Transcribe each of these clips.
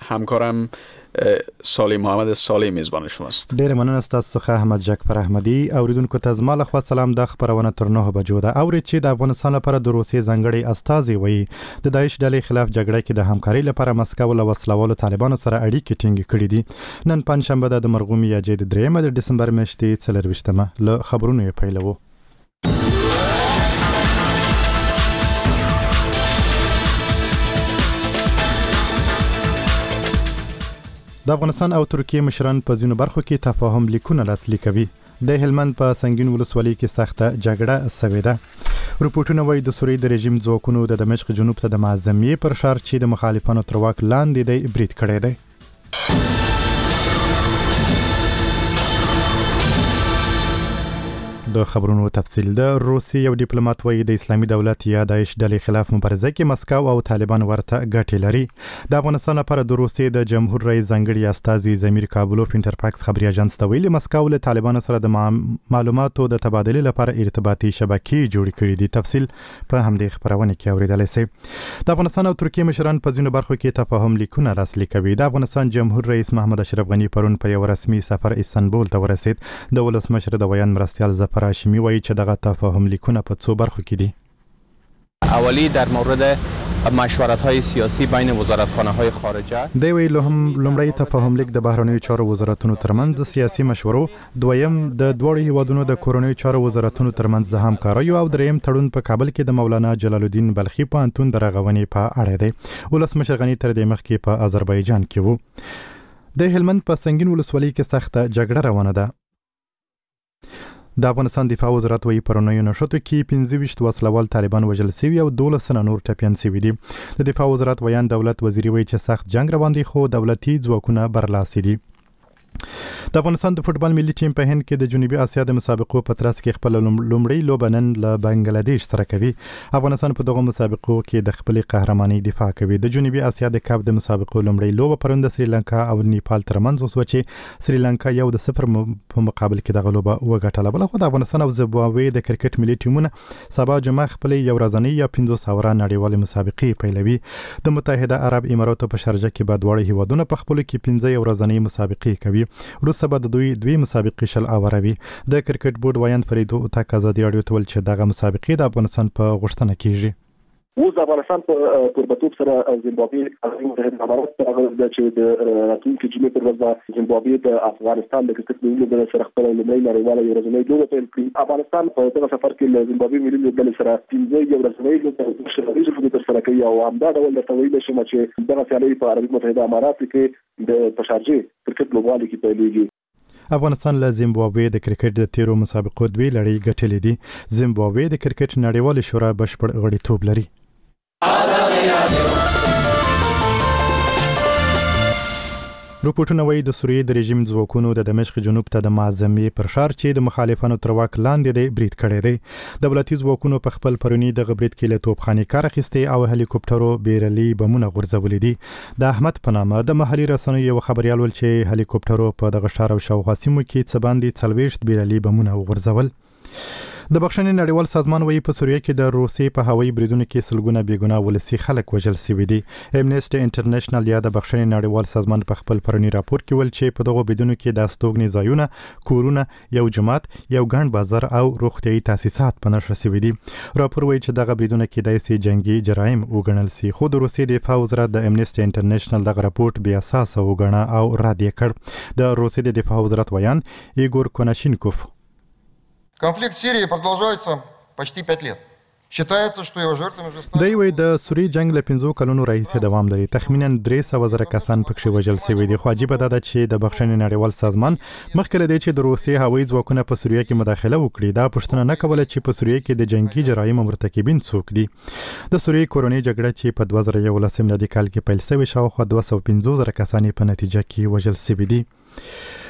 همکارم سالی محمد سالی میزبان شماست. ډیر مننه ستاسو څخه احمد جعفر احمدی. اوریدونکو ته زما له خوا سلام. د خبرونه تر 9 بجو ده. اوري چې د افغانستان لپاره د روسیې ځانګړي استازي وایي د داعش ډلې خلاف جګړه کې د همکاري لپاره مسکو له وسلوالو طالبانو سره اړیکې ټینګې کړې دي. نن پنځشنبه د مرغوم میاشتې د 3 د دسمبر میاشتې 24مه له خبرونو یې پیلوو. د افغانستان او ترکیه مشران په ځینو برخو کې تفاهم لیکونه لاسلیک کوي. د هلمند په سنگین ولسوالۍ کې سخته جګړه شوې ده. رپورټونه وايي د سوریې د رژیم ځواکونو د دمشق جنوب ته د معظمیې پر ښار چې د مخالفانو تر واک لاندې دی برید کړی دی. د خبرونو تفصیل. د روسي یو ډیپلوماټ وایي د اسلامي دولت یا داعش ډلې خلاف مبارزه کې مسکو او طالبان ورته ګټې لري. د افغانستان لپاره د روسي د جمهور رئیس ځانګړي استازي زمیر کابلوف انټرفاکس خبري اژانس ته ویلي مسکو له طالبانو سره د معلوماتو د تبادلې لپاره ارتباطي شبکې جوړې کړې دي. تفصیل په همدې خبرونه کې اوریدلای شئ. د افغانستان او ترکیه مشران په ځینو برخو کې تفاهم لیکونه لاسلیک کوي. د افغانستان جمهور رئیس محمد اشرف غنی پرون په یو رسمي سفر استانبول ته ورسید. د ولسمشر د ویان مرستیال ظفر هاشمی وایي چې دغه تفاهم لیکونه په څو برخو کې دي. اولی در مورد مشورت‌های سیاسی بین وزارتخانه‌های خارجه. دی ویل لومړی تفاهم لیک د بهرنیو چارو وزارتونو ترمنځ سیاسي مشورو، دویم د دوړو هیوادونو د کورنیو چارو وزارتونو ترمنځ د همکارۍ او دریم تړون په کابل کې د مولانا جلال الدین بلخي پوهنتون د رغونې په اړه دی. ولسمشر غنی تر دې مخکې په آذربایجان کې وو. د هلمند په سنگین ولسوالۍ کې سخته جګړه روانه ده. د افغانستان دفاع وزارت وایي پرونیو نشټو کې 25 وسلوال طالبان وژل شوي او 12 نور ټپیان شوي دي. د دفاع وزارت ویان دولت وزیر وایي چې سخت جنگ روان دی خو دولتي ځواکونه برلاسي دي. د افغانستان د فوتبال ملي ټیم په هند کې د جنوبي اسیا د مسابقو په ترڅ کې خپل لومړی لوبه نن له بنگلاديش سره کوي. افغانستان په دغه مسابقو کې د خپل قهرماني دفاع کوي. د جنوبي اسیا د کپ د مسابقو لومړی لوبه پرون د سریلانکا او نیپال ترمنځ وسو چې سریلانکا یو د 0 په مقابل کې دغه لوبه وګټله. بل خو د افغانستان او زیمبابوې د کرکټ ملي ټیمونه سبا جمعه خپل یو ورځنی یا 500 نړیوالې مسابقې پیلوي. د متحده عرب اماراتو په شارجه کې به دواړه هیوادونه په خپل کې 15 ورځنی مسابقې کوي. وروسته به د دوی مسابقې شل اوروي. د کرکټ بورډ ویان فریدو تک ازادي راډیو ته ول چې دغه مسابقې د افغانستان په غوښتنه کیږي. اوس د افغانستان په توربتوب سره زیمبابوې متحده امارات د چې د راتلونکي جمعې پر ورځ زیمبابوې د افغانستان د کرکټ ملي لوبډلې سره خپل لومړی نړیواله ورځنۍ لوبه پیل کړي. افغانستان په دغه سفر کې له زیمبابوې ملي لوبډلې سره 15 ورځنۍ لوبه ترسره کوي او همدا ډول درته ویل شم چې دغه سیالي په عربي متحده امارات کې د پشارجې کرکټ لوبغالي کې پیلېږي. افغانستان له زیمبابوې د کرکټ د تیرو مسابقو 2 لړۍ ګټلې دي. زیمبابوې د کرکټ نړیوال شورا بشپړ غړیتوب لري. رپورټونه وايي د سوریې د رژیم ځواکونو د دمشق جنوب ته د معظمیې پر ښار چې د مخالفانو تر واک لاندې دی برید کړی دی. دولتي ځواکونو په خپل پرونی د برید کې له توپخانې کار اخیستی او هلیکوپټرو بیرلي بمونه غورځولي دي. د احمد په نامه د محلي رسنیو یو خبريال ول چې هلیکوپټرو په دغه ښار او شاوخوا سیمو کې څه باندې 40 بیرلي بمونه غورځول. د بخښنې نړیوال سازمان وایي په سوریه کې د روسیې په هوایي بریدونو کې سلګونه بیګناه ولسي خلک وژل شوي دي. امنیسټي انټرنیشنل یا د بخښنې نړیوال سازمان په خپل پرونی راپور کې ول چې په دغه بریدونو کې د استوګنې ځایونه، کورونه، یو جماعت، یو ګڼ بازار او روغتیايي تاسیسات په نښه شوي دي. راپور وایي چې دغه بریدونه کېدای شي جنگي جرایم وګڼل شي خو د روسیې دفاع وزارت د امنیسټي انټرنیشنل دغه راپور بې اساسه وګڼه او رد یې کړ. د روسیې د دفاع وزارت ویان ایګور کوناشینکوف Конфликт в Сирии продолжается почти 5 лет. считается, что его жертвами уже стали. دی وی د سوری جنگ له 5 کلونو راهیسې دوام لري. تخمینا 300,000 کسان پکې وژل شوي دي. خو عجیبه ده چې د بخښنې نړیوال سازمان مخکې له دې چې د روسیې هوایي ځواکونه په سوریه کې مداخله وکړي دا پوښتنه نه کوله چې په سوریه کې د جنگي جرایمو مرتکبین څوک دي. د سوریې کورنۍ جګړه چې په 2011 میلادي کال کې پیل شوې شاوخوا 250,000 کسان په نتیجه کې وژل شوي دي.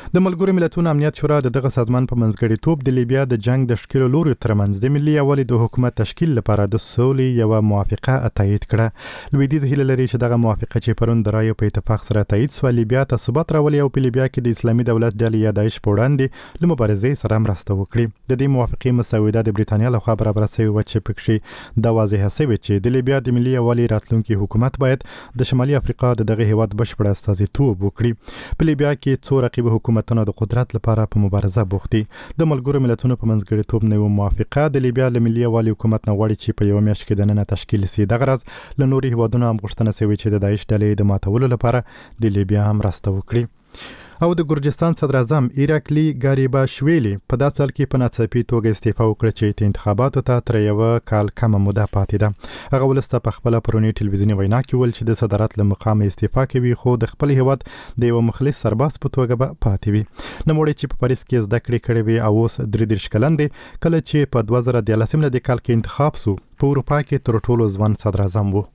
د ملګرو ملتونو امنیت شورا دغه سازمان په منځګړیتوب د لیبیا د جنگ د ښکیلو لوریو ترمنځ د ملي یووالي د حکومت تشکیل لپاره د سولې یوه موافقه تایید کړه. لویدیځ هیله لري چې دغه موافقه چې پرون د رایو په اتفاق سره تایید سوه لیبیا ته ثبات راولي او په لیبیا کې د اسلامي دولت ډلې یا داعش په وړاندې له مبارزې سره مرسته وکړي. د دې موافقې مسوده د بریتانیا لخوا برابره شوې وه چې پکښې دا واضحه شوې چې د لیبیا د ملي یووالي راتلونکي حکومت باید د شمالي افریقا د دغه هیواد بشپړ استازیتوب وکړي. په لیبیا کې څو رقیب حکومتونه د قدرت لپاره په مبارزه بوخت دي. د ملګرو ملتونو په منځګړیتوب نوې موافقه د لیبیا له ملي یووالي حکومت نه غواړي چې په یوه میاشت کې دننه تشکیل سي. دغه راز له نورو هیوادونو هم غوښتنه شوې چې د داعش ډلې د ماتولو لپاره د لیبیا مرسته وکړي. او د ګرجستان صدر اعظم ایراکلی ګاریباشویلی په داسې حال کې په ناڅاپي توګه استعفا وکړه چې د انتخاباتو ته تر یوه کال کمه موده پاتې ده. هغه ولس ته په خپله پرونی ټلویزیوني وینا کې ویل چې د صدارت له مقامه استعفا کوي خو د خپل هیواد د یوه مخلص سرباز په توګه به پاتې وي. نوموړی چې په پاریس کې زده کړې کړې وي او اوس 33 کلن دی، کله چې په 2013 میلادي کال کې انتخاب سو په اروپا کې تر ټولو ځوان صدر اعظم و.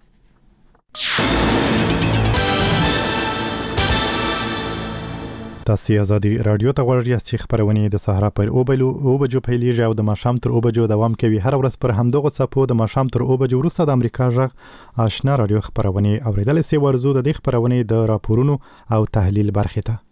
تاسو آزادي رادیو ته غواړئ چې خبرونه د سهار پر او بجو پیلېږي او د ماښام تر او بجو دوام کوي. هر ورځ پر همدغه صفو د ماښام تر او بجو وروسته د امریکا غږ آشنا رادیو خبرونه اوریدل سي. ورزو د دې خبرونه د راپورونو او تحلیل برخه ته.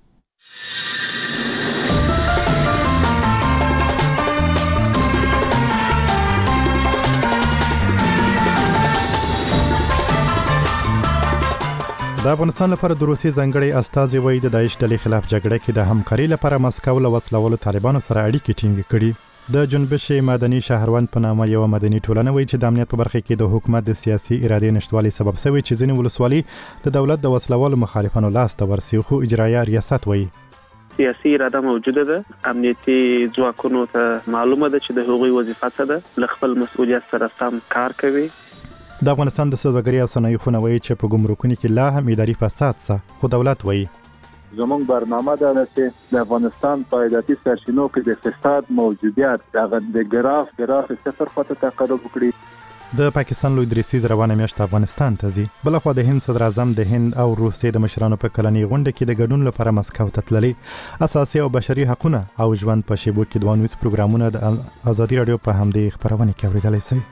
د افغانستان لپاره د روسي ځانګړي استازي وایي د داعش ډلې خلاف جګړه کې د همکاري لپاره مسکو له وسلوالو طالبانو سره اړیکې ټینګ کړي. د جنبش مدني شهروند په نامه یو مدني ټولنه وایي چې د امنیت په برخه کې د حکومت د سیاسي ارادې نشټوالي سبب شوی چې ځینې ولسوالي د دولت د وسلوالو مخالفانو لاس ته ورسي، خو اجرایه ریاست وایي سیاسي اراده موجوده ده. امنیتي ځواکونو ته معلومه ده چې د هغوی وظیفه څه ده، له خپل مسؤلیت سره سم کار کوي. د افغانستان د سوداګرۍ او صنایع خونه وایي چې په ګمرکونو کې لا هم اداري فساد څه، خو دولت وایي زموږ برنامه ده چې د افغانستان په عایداتي سرچینو کې د اقتصاد موجودیت د ګراف صفر خواته تقرب وکړي. د پاکستان لوی درېسیز روانه میاشت افغانستان ته ځي. بلخوا د هند صدر اعظم د هند او روسیې د مشرانو په کلنۍ غونډه کې د ګډون لپاره مسکو ته تللی. اساسي او بشري حقونه او ژوند په شیبو کې 2 پروګرامونه د آزادي رادیو په همدې خبرونه کې اوریدلی شئ.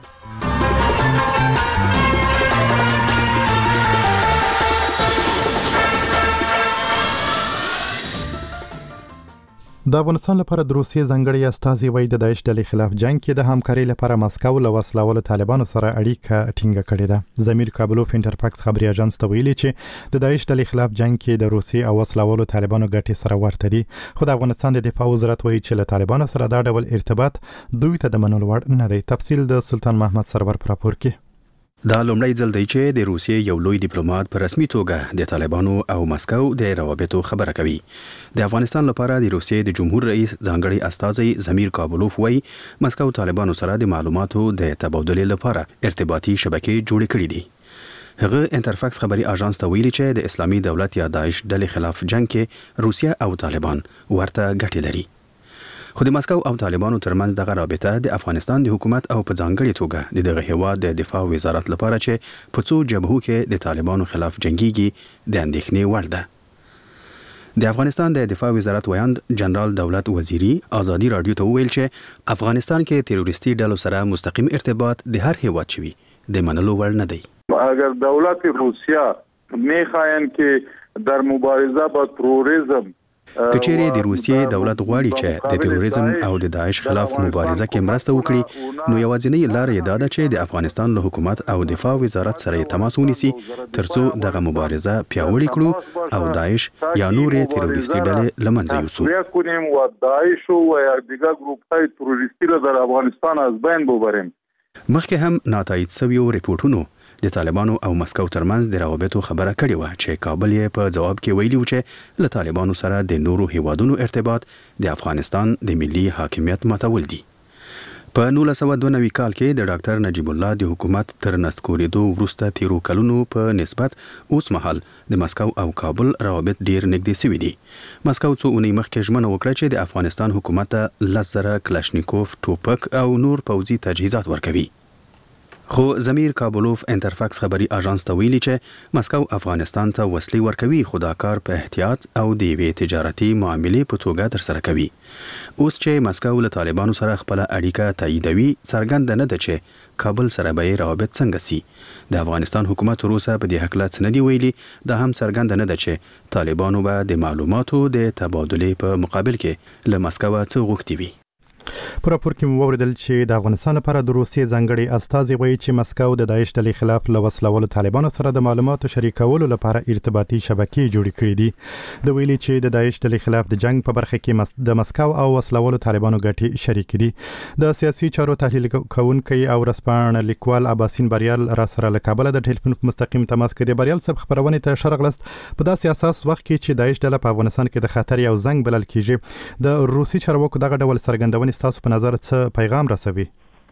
د افغانستان لپاره د روسیې ځانګړي استازي وایي د داعش ډلې خلاف جنگ کې د همکارۍ لپاره مسکو له وسلوالو طالبانو سره اړیکه ټینګه کړې ده. ضمیر کابلوف انټرفاکس خبري اژانس ته ویلي چې د داعش ډلې خلاف جنگ کې د روسیې او وسلوالو طالبانو ګټې سره ورته دي، خو د افغانستان د دفاع وزارت وایي چې له طالبانو سره دا ډول ارتباط دوی ته د منلو وړ نه دی. تفصیل د سلطان محمد سرور پر راپور کې. دا لومړی ځل دی چې د روسیې یو لوی ډیپلوماټ په رسمي توګه د طالبانو او مسکو د روابطو خبره کوي. د افغانستان لپاره د روسیې د جمهور رئیس ځانګړي استازي ضمیر کابلوف وایي مسکو طالبانو سره د معلوماتو د تبادلې لپاره ارتباطي شبکې جوړې کړې دي. هغه انټرفاکس خبري اژانس ته ویلي چې د اسلامي دولت یا داعش ډلې خلاف جنگ کې روسیه او طالبان ورته ګټې لري. خو د مسکو او طالبانو ترمنځ دغه رابطه د افغانستان د حکومت او په ځانګړي توګه دغه هیواد د دفاع وزارت لپاره چې په څو جبهو کې د طالبانو خلاف جنگيږي د اندېښنې وړ ده. د افغانستان د دفاع وزارت ویاند جنرال دولت وزیری آزادي رادیو ته ویل چې افغانستان کې تروریستي ډلو سره مستقیم ارتباط د هر هیواد چوي د منلو وړ نه دی. اگر دولت روسیه میخواین که در مبارزه با تروریسم کچېری د روسیې دولت غواړي چې د تروریزم او د داعش خلاف مبارزه کې مرسته وکړي، نو یوازینی لار یې دا ده چې د افغانستان له حکومت او دفاع وزارت سره تماس ونیسي ترڅو دغه مبارزه پیاوړې کړو او داعش یا نورې تروریستي ډلې له منځه یوسو. کنیم و داعش و یا دیگر گروپ‌های تروریستی را در افغانستان از بین ببریم. مخکې هم ناتایید شویو ریپورتونو د طالبانو او مسکو ترمنځ د روابطو خبره کړې وه چې کابل یې په جواب کې ویلي و چې له طالبانو سره د نورو هیوادونو ارتباط د افغانستان د ملي حاکمیت ماتول دي. په 1992 کال کې د ډاکټر نجیب الله د حکومت تر نسکورېدو وروسته تیرو کلونو په نسبت اوس مهال د مسکو او کابل روابط ډیر نږدې شوي دي. مسکو څو اونۍ مخکې ژمنه وکړه چې د افغانستان حکومت ته 10,000 کلاشینکوف ټوپک او نور پوځي تجهیزات ورکوي. خو زمیر کابولوف انټرفاکس خبري اژانس ته ویلي چې مسکو افغانستان ته وسلې ورکوي خو دا کار په احتیاط او د یوې تجارتي معاملې په توګه ترسره کوي. اوس چې مسکو له طالبانو سره خپل اړیکه تاییدوي څرګنده نه ده چې کابل سره به روابط څنګه سي. د افغانستان حکومت وروسته په دې حق لا نه دی ویلي. دا هم څرګنده نه ده چې طالبانو به د معلوماتو د تبادلې په مقابل کې له مسکو څخه غوښتي وي. پر راپور کې مو وویل چې د افغانستان لپاره د روسیې ځانګړي استازي وایي چې مسکو د داعش ډلې خلاف له وسلوالو طالبانو سره د معلوماتو شریکولو لپاره ارتباطي شبکې جوړې کړې دي. د ویلي چې د داعش ډلې خلاف د جنگ په برخه کې د مسکو او وسلوالو طالبانو ګټې شریک دي. د سیاسي چارو تحلیل کوونکی او رسپان لیکوال عباسین بریال را سره له کابل د ټلیفون په مستقیم تماس کې دی. بریال صاحب خبرونه ته شرغلست په داسې اساس وخت کې چې داعش ډله په افغانستان کې د خطر یو زنګ بلل کیږي. د روسي چارواکو دغه ډول څرګندونې تاسو په نظر څه پیغام رسوي؟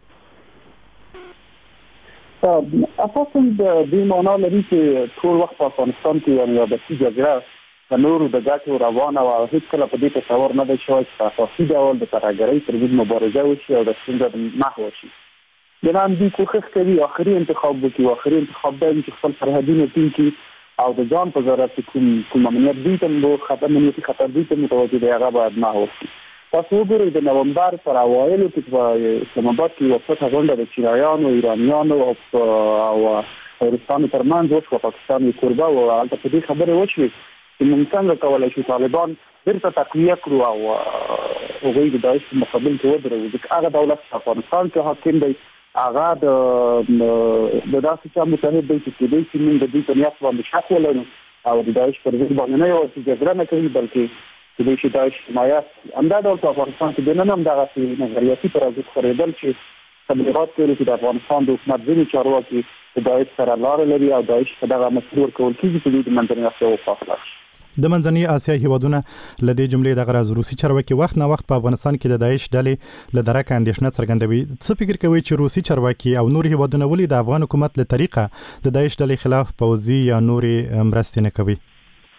اساساً د دې معنا لري چې ټول وخت په افغانستان کې یو یابسي جګړه د نورو د ګټو روانه او هیڅ کله په دې تصور نه دی شوی چې اساسي ډول د ترهګرۍ پر ضد مبارزه وشي او د ستونزو محو شي. د نن دې کوښښ کوي آخري انتخاب وکړي. آخري انتخاب دی چې خپل سرحدونه ټینګ کړي او د ځان په ضرورت کوم امنیت دي ته امنیتي خطر دي ته متوجه دی هغه باید محو شي. تاسو وګورئ د نومبر پر اوایلو کې په اسلام آباد کې یو څه غونډه د چینایانو، ایرانیانو او روسانو ترمنځ وشوه. پاکستان یې کوربه و او هلته په دې خبرې وشوې چې موږ څنګه کولی شو طالبان بیرته تقویه کړو او هغوی د داعش په مقابل کې ودروو. ځکه هغه دولت په افغانستان کې حاکم دی، هغه د داسې چا متحد دی چې کېدای شي موږ د دوی په نیت باندې شک ولرو او د داعش پر ضد باندې نه یوازې جګړه نه کوي بلکې د دې داعش حمایت همدا ډول په افغانستان کې د نن هم دغه نظریاتي ترازو خورېدل چې تبلیغات کوي چې د افغانستان د حکومت ځینې چارواکي د داعش سره لاره لري او داعش په دغه مسیر ورکول کېږي چې دوی د منځنۍ اسیا وفاقله شي. د منځنۍ اسیا هیوادونه له دې جملې دغه راز روسي چارواکي وخت نه وخت په افغانستان کې د داعش ډلې له درکه اندېښنه څرګندوي. څه فکر کوي چې روسي چارواکي او نور هیوادونه ولې د افغان حکومت له طریقه د داعش ډلې خلاف پوځي یا نورې مرستې نه کوي؟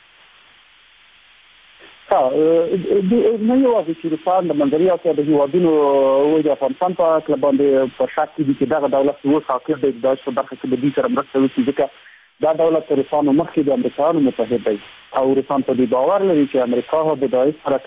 نه یوازې چې روسان د منځنۍ اسیا د هیوادونو د افغانستان په اړه باندې په شک دي چې دغه دولت اوس حاکم دی د داعش په برخه کې د دې سره مرسته وکړي. ځکه دا دولت تر روسانو مخکې د امریکایانو متحد دی او روسان په دې باور لري چې امریکا د داعش سره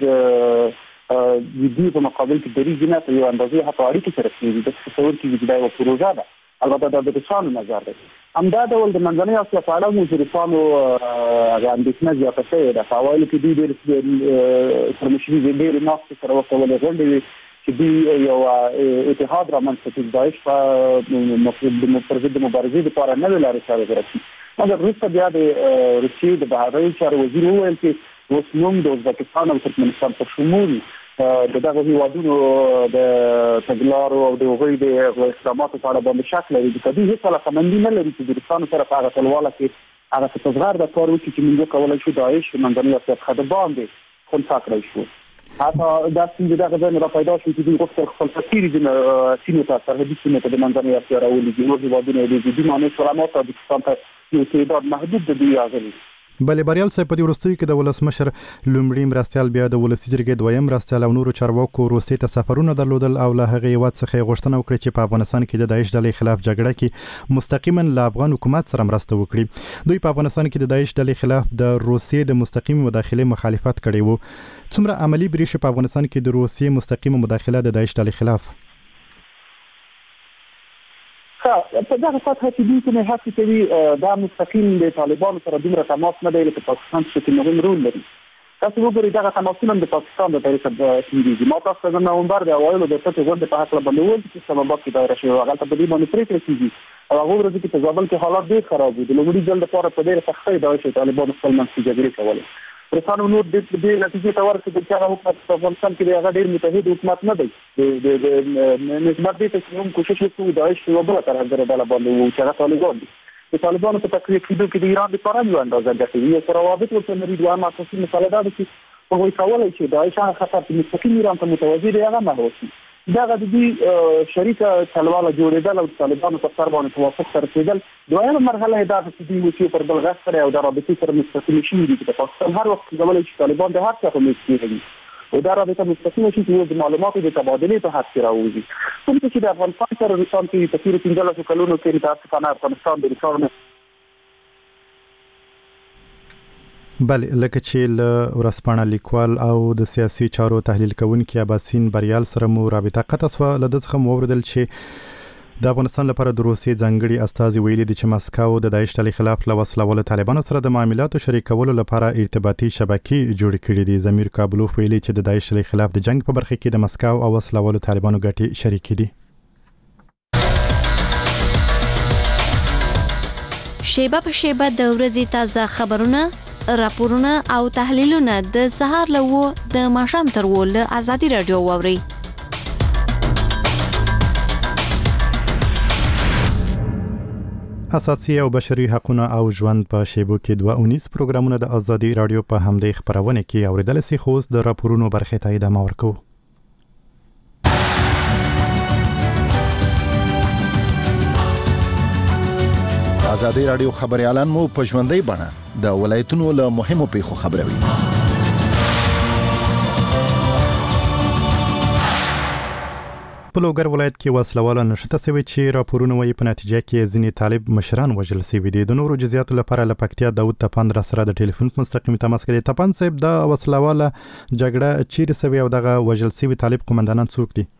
د دې په مقابل کې دریږي نه په یو اندازې حتی اړیکې سره کېږي. د تصور کېږي چې دا یوه پروژه ده. البته دا د روسانو نظر دی. همدا ډول د منځنۍ اسیا په اړه مو چې روسانو اندېښنه زیاته شوې ده. په اوایلو کې دوی ډېر سرمشري ډېرې ناستې سره ورکولې غونډې وې چې دوی یو اتحاد رامنځته کړي داعش پر ضد د مبارزې دپاره نوې لارې چارې ورکړي. مګر وروسته بیا د روسیې د بهرنیو چارو وزیر وویل چې اوس موږ د ازبکستان او ترکمنستان په شمول د دغه هیوادونو د تګلارو او د هغوی د اقداماتو په اړه باندې شک لري. ځکه دوی هېڅ علاقمندي نه لري چې د روسانو سره په هغه ټلواله کې هغه څه په زغرده کار وکړي چې موږ وکولی شو داعش د منځنۍ اسیا څخه د باندې خنثی کړی شو. حتی دا ستونزې دغه ځای نه راپیدا شوې چې دوی غوښتل خپل تېرې سیمو ته سرحدي سیمو ته د منځنۍ اسیا راولېږي. نور هیوادونه یې د جدي معنی سره ما تاجکستان ته یو تعداد محدود د دوی راغلي. بلې بریال صاحب په دې وروستیو کې د ولسمشر لومړي مرستیال بیا د ولسي جرګې دویم مرستیال او نورو چارواکو روسیې ته سفرونه درلودل او له هغې هېواد څخه یې غوښتنه وکړه چې په افغانستان کې د داعش ډلې خلاف جګړه کې مستقیما له افغان حکومت سره مرسته وکړي. دوی په افغانستان کې د داعش ډلې خلاف د روسیې د مستقیم مداخلې مخالفت کړی و. څومره عملی بریښي په افغانستان کې د روسیې مستقیمه مداخله د داعش ډلې خلاف؟ په دغه سطحه کې دوی کومې هڅې کوي دا مستقیم د طالبانو سره دومره تماس نه دی لکه پاکستان چې مهم رول لري. تاسو وګورئ دغه تماسونه د پاکستان د طریقه تېرېږي. ما تاسو ته د نومبر د اوایلو د پټې غونډې په هکله باندې وویل چې اسلام آباد کې دایره شوې وه. هغلته په دې باندې پرېکړه کېږي او هغو ورځو کې په زابل کې حالات ډېر خراب وو. د لومړي ځل لپاره په ډېره سختۍ داعش او طالبانو خپل منځ کې جګړې کولې. روسانو نور د دې نتیجې ته ورسېدل چې هغه حکومت په افغانستان کې د هغه ډېر متحد حکومت نه دی. نسبت دې ته چې موږ کوشش وکړو داعش یوه بله ترهګره ډله باندې وو چې هغه طالبان دي. د طالبانو په تقویه کېدو کې د ایران لپاره یوه اندازه ګټې وي. یو روابط ورسره لري. دویم اساسي مسله دا ده چې هغوی کولی شي داعش هغه خطر چې مستقیم ایران ته متوجه دی هغه محو شي. دغه د دوی شریکه ټلواله جوړېدل او د طالبانو په سر باندې توافق ته رسېدل. دویمه مرحله یې دا ده چې دوی اوس یو پر بل غږ کړی او د رابطې سره مستقیمې شوي دي چې د پاکستان هر وخت کولی شي طالبان د هر څه په میز کېږدي. او دا رابطه مستقیمه چې د معلوماتو د تبادلې په حق کې راوځي. کوم چې د افغانستان سره روسان کې په تیر 15 کلونو کې متاسفانه افغانستان د روسانو بله لکه چې له ورځپاڼه لیکوال او د سیاسي چارو تحلیل کوونکي عباسین بریال سره مو رابطه قطع شوه. له ده څخه مو واورېدل چې د افغانستان لپاره د روسیې ځانګړي استازي ویلي دي چې مسکو د داعش ډلې خلاف له وسله والو طالبانو سره د معاملاتو شریکولو لپاره ارتباطي شبکې جوړې کړې دي. ضمیر کابلوف ویلي چې د داعش ډلې خلاف د جنگ په برخه کې د مسکو او وسله والو طالبانو ګټې شریکې دي. شیبه په شیبه د ورځې تازه خبرونه، راپورونه او تحلیلونه د سهار له د ماښام تر له ازادي رادیو واوري. اساسي او بشري حقوقونه او ژوند په شیبو کې 2 پروګرامونه د ازادي رادیو په همدې خبرونه کې اوریدل سي. خو د راپورونو برخه ته ادامه ورکوو. ازادي رادیو خبريالان مو په ژوندۍ بڼه د ولایتونو له مهمو پیښو خبروي. په لوګر ولایت کې وسلواله نشته سوي چې راپورونه وایي په نتیجه کې ځینې طالب مشران وژل شوي دي. د نورو جزئیاتو لپاره له پکتیا داود تپان را سره د ټلیفون مستقیم تماس کوي. تپان صاحب د وسلواله جګړه چیرې سوي او دغه وژل شوي طالب قومندانان څوک دي؟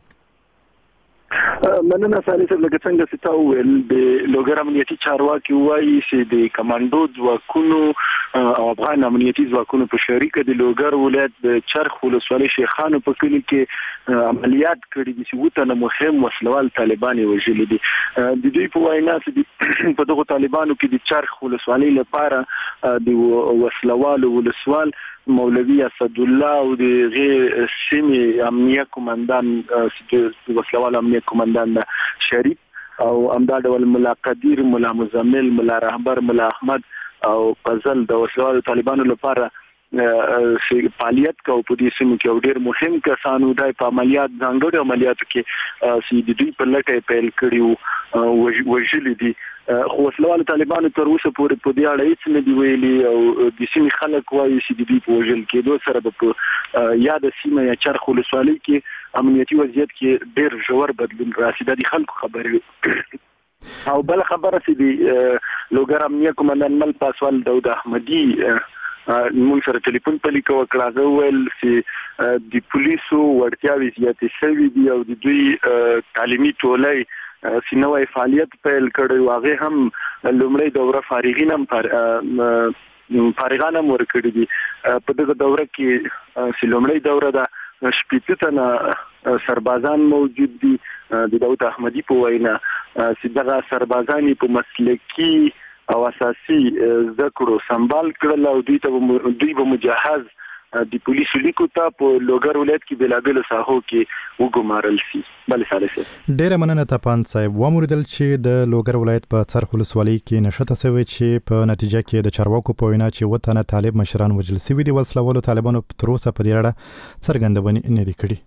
مننه سالي صاحب. لکه څنګه چې تاسو ویل د لوګر امنیتي چارواکي وایي چې د کمانډو ځواکونو او افغان امنیتي ځواکونو په شریکه د لوګر ولایت د چرخ ولسوالۍ شیخانو په کلي کې عملیات کړي دي چې وته مهم وسلوال طالبان وژلي دي. د دوی په وینا چې په دغه طالبانو کې د چرخ ولسوالۍ لپاره د وسلوال ولسوال مولوی اسد الله او د غیر سیمه امنیه کمانډان د وسلوال امنیه کمانډان شریف او امداد ول ملا قدیر، ملا مزمل، ملا رهبر، ملا احمد او فضل د وسلوال طالبانو لپاره فعالیت کو په دې سیمه کې ډېر مهم کسانو د عملیات ځانګړي عملیاتو کې چې د دوی په لټه پیل کړیو وژلي دي. خو وسلوال طالبانو تر اوسه پورې په دې اړه هیڅ نه دی ویلي او د سیمې خلک وایي چې د دوی په وژل کېدو سره په یاد سیمه یا چرخ ولسوالۍ کې امنیتي وضعیت کې ډېر ژور بدلون راسي. د خلکو خبرې او بل خبره چې د لوګر امنیه کمانډان مل پاسوال داود احمدي مونږ سره ټلیفون په لیکو کړه ویل چې د پولیسو وړتیاوې زیاتې شوې دي او د دوی تعلیمي ټولۍ سینوي فعالیت پیل کړی. هغه هم لومړی دوره فارغین هم فارغان هم ورکړي دي. په دغه دوره کې لومړی دوره د شپږ تنه سربازان موجود دي. د داود احمدي په وینا چې دغه سربازان په مسلکی او اساسي ذکرو سنبال کړل او دوی به مجهز د پولیسو لیکو ته په لوګر ولایت کې بلابل ساحو کې وګمارل شي. بل ثالثه ډېر مننه تپان صاحب. وموردل چې د لوګر ولایت په چرخ ولسوالۍ کې نشته سوي چې په نتیجه کې د چارواکو په وینا چې وطن طالب مشران وژل شوي دي. وسله والو طالبانو تر اوسه په دې اړه څرګندونې نه دي کړې.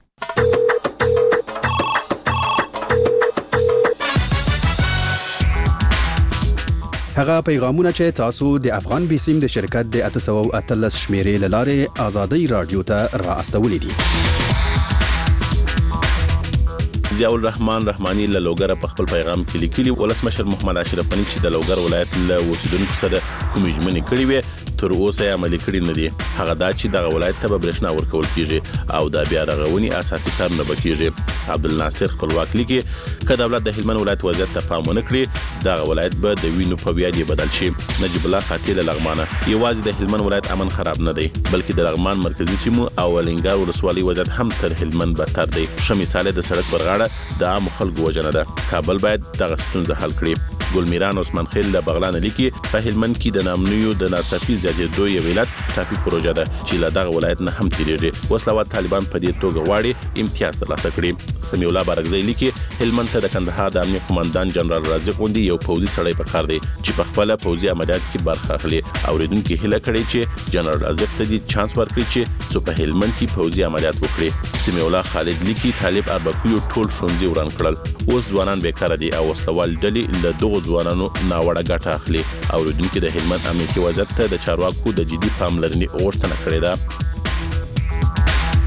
هغه پیغامونه چې تاسو د افغان بیسیم د شرکت د 813 شمیرې لاره ازادي رادیو ته را استولې دي. ضیاء الرحمن رحماني له لوګر په خپل پیغام کې لیکلي ولسمشر محمد اشرف غنی چې د لوګر ولایت له اوسیدونکو سره کومې ژمنې کړې وي تر اوسه عملي کړې نه دي. هغه دا چې د ولایت ته برېښنا ورکول کیږي او د بیا رغونی اساسي کار نه بکیږي. عبدالناصر خپلواک لیکي که دولت د هلمند ولایت وضعیت ته پام ونه کړي د ولایت به د وینو په بیا دی بدل شي. نجیب الله قاتل لغمانه یوازې د هلمند ولایت امن خراب نه دی بلکې د لغمان مرکزی سیمو او ولنګار ولسوالۍ وضعیت هم تر هلمند بدتر دی. ښه مثال د سړک پر غاړه د عام خلکو وجنه ده. کابل باید دغه ستونزه حل کړي. ګلمیران عثمان خیل د بغلان لیکي په هلمند کې د نامنیو د ناڅاپي زیاتېدو یو علت کافي پروژه ده چې له دغه ولایت نه هم تیریږي. وسلوال طالبان په دې توګه غواړي امتیاز ترلاسه کړي. سمیع الله بارکزی لیکي هلمند ته د کندهار د امنیه قومندان جنرال رازق غوندي یو پوځي سړی پکار دی چې په خپل پوځي عملیات کې برخه اخلي. اوریدونکو هیله کړې چې جنرال رازق ته د چانس ورکړي چې څو په هلمند کې پوځي عملیات وکړي. سمیع الله خالد لیکي طالب اربکیو ټول شونځي وران کړل. اوس ځوانان بیکاره دي او وسلوال ډلې له دغو ځوانانو ناوړه ګټه اخلي. اوریدونکو د هلمند امنیتي وضعیت ته د چارواکو د جدي پاملرنې غوښتنه کړې ده.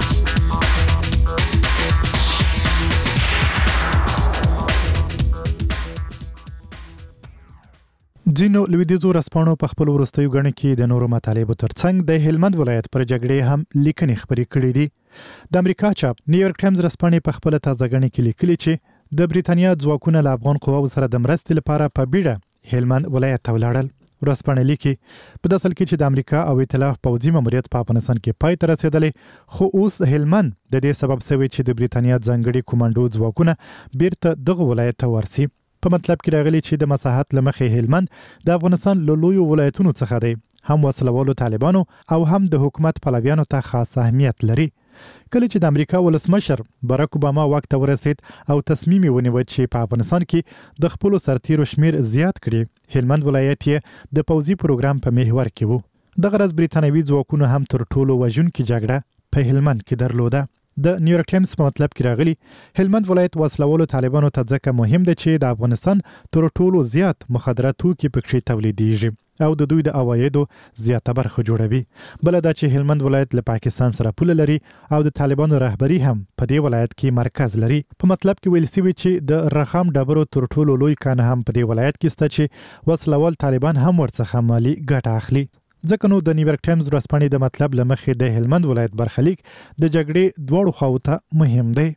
ځینو لویدیځو ورځپاڼو په خپل وروستیو غڼو کې د نورو مطالبو ترڅنګ د هلمند ولایت پر جګړې هم لیکنې خبرې کړې دي. د امریکا چاپ نیویارک ټایمز ورځپاڼې په خپل تازه غڼو کې لیکلي چې د بریتانیا ځواکونه له افغان قواو سره د مرستې لپاره په بیړه هلمند ولایت ته ولاړل. ورځپاڼې لیکي په داسل کې چې د امریکا او ائتلاف پوځي ماموریت په افغانستان کې پای ته رسیدلی، خو اوس هلمند د دې سبب شوی چې د بریتانیا ځانګړي کمانډو ځواکونه بیرته دغه ولایت ته ورسي. په مطلب کې راغلي چې د مساحت لمخې هلمند د افغانستان له لویو ولایتونو څخه دی، هم وسلوالو طالبانو او هم د حکومت پلویانو ته خاص اهمیت لري. کله چې د امریکا ولسمشر باراک اوباما واک ته ورسید او تصمیم ونیو چې په افغانستان کې د خپل سرتیرو شمیر زیات کړي، هلمند ولایت یې د پوځي پروګرام په محور کې وو. دغه ورځ بریتانوي ځواکونو هم تر ټولو وژونکې جګړه په هلمند کې درلوده. د نیویارک ټایمز په مطلب کې راغلي هلمند ولایت وسلوالو طالبانو ته ځکه مهم دی چې د افغانستان تر ټولو زیات مخدره توکي پکې تولیدېږي او د دوی د عوایدو زیاته برخه جوړوي. بل دا چې هلمند ولایت له پاکستان سره پوله لري او د طالبانو رهبری هم په دې ولایت کې مرکز لري. په مطلب کې ویل شوی چې د رخام ډبرو تر ټولو لوی کان هم په دې ولایت کې شته چې وسلوال طالبان هم ورڅخه مالی ګټه اخلي. ځکه نو د نیویارک ټایمز ورځپاڼې د مطلب لمخې د هلمند ولایت برخلیک د جګړې دواړو خواو ته مهم دی.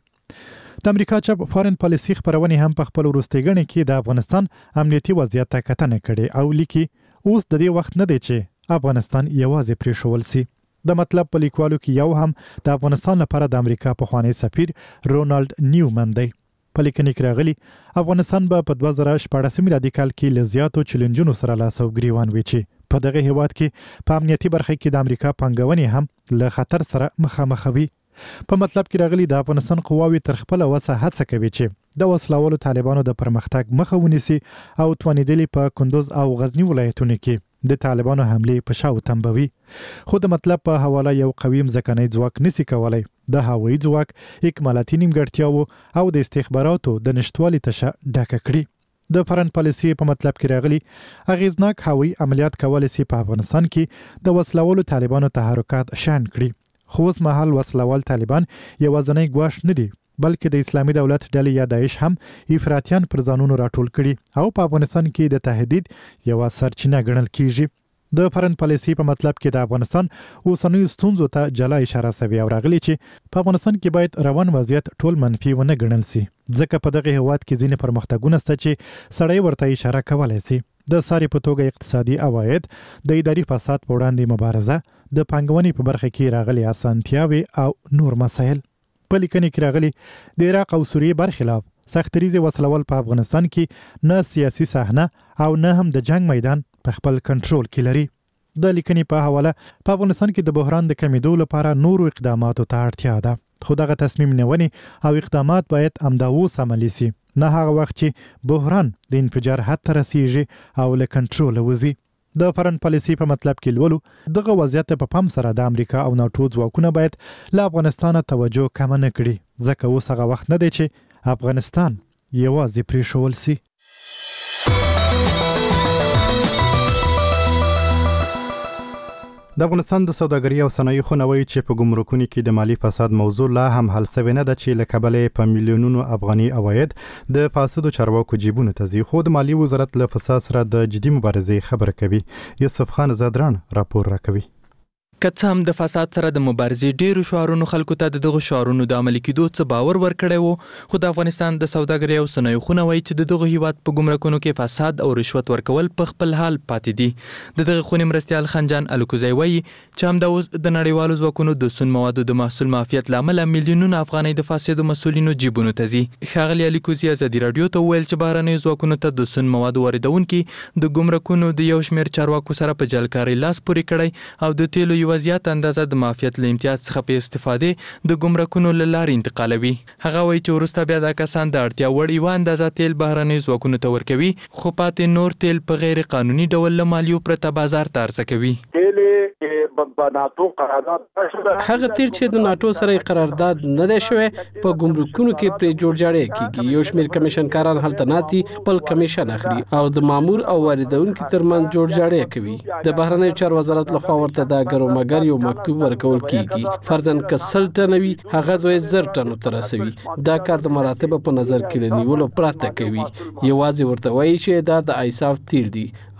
د امریکا چاپ فارن پالیسي خبرونه هم په خپل وروستي غړي کې د افغانستان امنیتي وضعیت ته کتنه کړي او لیکي اوس د دې وخت نه دی چې افغانستان یوازې پریښول سي. د مطلب په لیکوالو کې یو هم د افغانستان لپاره د امریکا پخوانی سفیر رونالد نیومن دی. په لیکنه کې راغلي افغانستان به په 2014 میلادي کال کې له زیاتو چیلنجونو سره لاس او ګریوان وي چې په دغه هیواد کې په امنیتي برخه کې د امریکا پانګونې هم له خطر سره مخامخ وي. په مطلب کې راغلي د افغانستان قواوې تر خپل وسه هڅه کوي چې د وسلوالو طالبانو د پرمختګ مخه ونیسي او توانیدلي په کندوز او غزنی ولایتونو کې د طالبانو حمله په شاو تنبوي. خو د مطلب په حواله یو قوي ځمکنی ځواک نسی کولای د هوایي ځواک اکمالاتي نیمګړتیاو او د استخباراتو د نشټوالي تشه ډکه کړي. د فارن پالیسي په مطلب کې راغلي اغیزناک هوایي عملیات کولای شي په افغانستان کې د وسلوالو طالبانو تحرکات شان کړي. خو اوس مهال وسلوال طالبان یوازینی ګواښ نه دي، بلکې د اسلامي دولت ډلې یا داعش هم افراطیان پر ځانونو راټول کړي او په افغانستان کې د تهدید یو سرچینه ګڼل کیږي. د فارن پالیسي په مطلب کې د افغانستان اوسنیو ستونزو ته جلا اشاره شوی او راغلي چې په افغانستان کې باید روان وضعیت ټول منفي ونه ګڼل شي، ځکه په دغه هیواد کې ځینې پرمختګونه شته چې سړی ورته اشاره کولای شي. د ساري په توګه اقتصادي عواید، د اداري فساد په وړاندې مبارزه، د پانګونې په برخه کې راغلي اسانتیاوي او نور مسایل. په لیکنه کې راغلي د عراق او سوریې برخلاف سختریزه وسلوال په افغانستان کې نه سیاسي صحنه او نه هم د جنگ میدان په خپل کنټرول کې لري. د لیکنې په حواله په افغانستان کې د بحران د کمیدو لپاره نورو اقداماتو ته اړتیا ده، خو دغه تصمیم نیونې او اقدامات باید امداوس عملي سي، نه هغه وخت چې بحران د انفجار حد ته رسیږي او له کنټرول وځي. د فارن پالیسي په مطلب کې لولو دغه وضعیت په پام سره د امریکا او ناتو ځواکونه باید له افغانستان توجه کم نه کړي، ځکه اوس هغه وخت نه دی چې افغانستان یوازې پریښول سي. د افغانستان د سوداګرۍ او صنایعو خونوي چې په ګمرکونو کې د مالی فساد موضوع لا هم حل شوی نه ده چې له کبله په میلیونونو افغاني عواید د فاسدو چارواکو جیبونو ته ځي، خو د مالی وزارت له فساد سره د جدي مبارزې خبره کوي. یوسف خان زادران راپور راکوي. که څه هم د فساد سره د مبارزې ډیرو شعارونو خلکو ته دغه شعارونو د عملي کېدو څه باور ورکړی وو، خو د افغانستان د سوداګرۍ او صنایعو خونه وایي چې دغه هیواد په ګمرکونو کې فساد او رشوت ورکول په خپل حال پاتې دي. دغه خونې مرستیال خنجان الکوزی وایي چې همدا اوس د نړیوالو ځواکونو د سون موادو د محصول مافیت له امله میلیونونه افغانۍ د فاسدو مسؤلینو جیبونو ته ځي. ښاغلي الکوزی ازادي راډیو ته وویل چې بهرنیو ځواکونو ته د سون موادو واردونکي د ګمرکونو د یو شمېر چارواکو سره په جلکاري لاس پورې کړی او د تیلو یوه زیاته اندازه د مافیت له امتیاز څخه په استفادې د ګمرکونو له لارې انتقالوي. هغه وایي چې وروسته بیا دا کسان د اړتیا وړ یوه اندازه تیل بهرنیو ځواکونو ته ورکوي، خو پاتې نور تیل په غیر قانوني ډول له مالیو پرته بازار ته عرضه کوي. هغه تیر چې د ناتو سره قرارداد نه دی شوی په ګمرکونو کې پرې جوړ جاړی کیږي. یو شمېر کمیشنکاران هلته ناتی خپل کمیشن اخلي او د مامور او واردونکو ترمنځ جوړ جاړی کوي. د بهرنیو چارو وزارت لخوا ورته د ګرومګر یو مکتوب ورکول کیږي، فرضاً که 100 ټنه وي هغه 2000 ټنو ته رسوي. دا کار د مراتبو په نظر کې نیولو پرته کوي. یوازې ورته وایي چې دا د ایساف تیل دي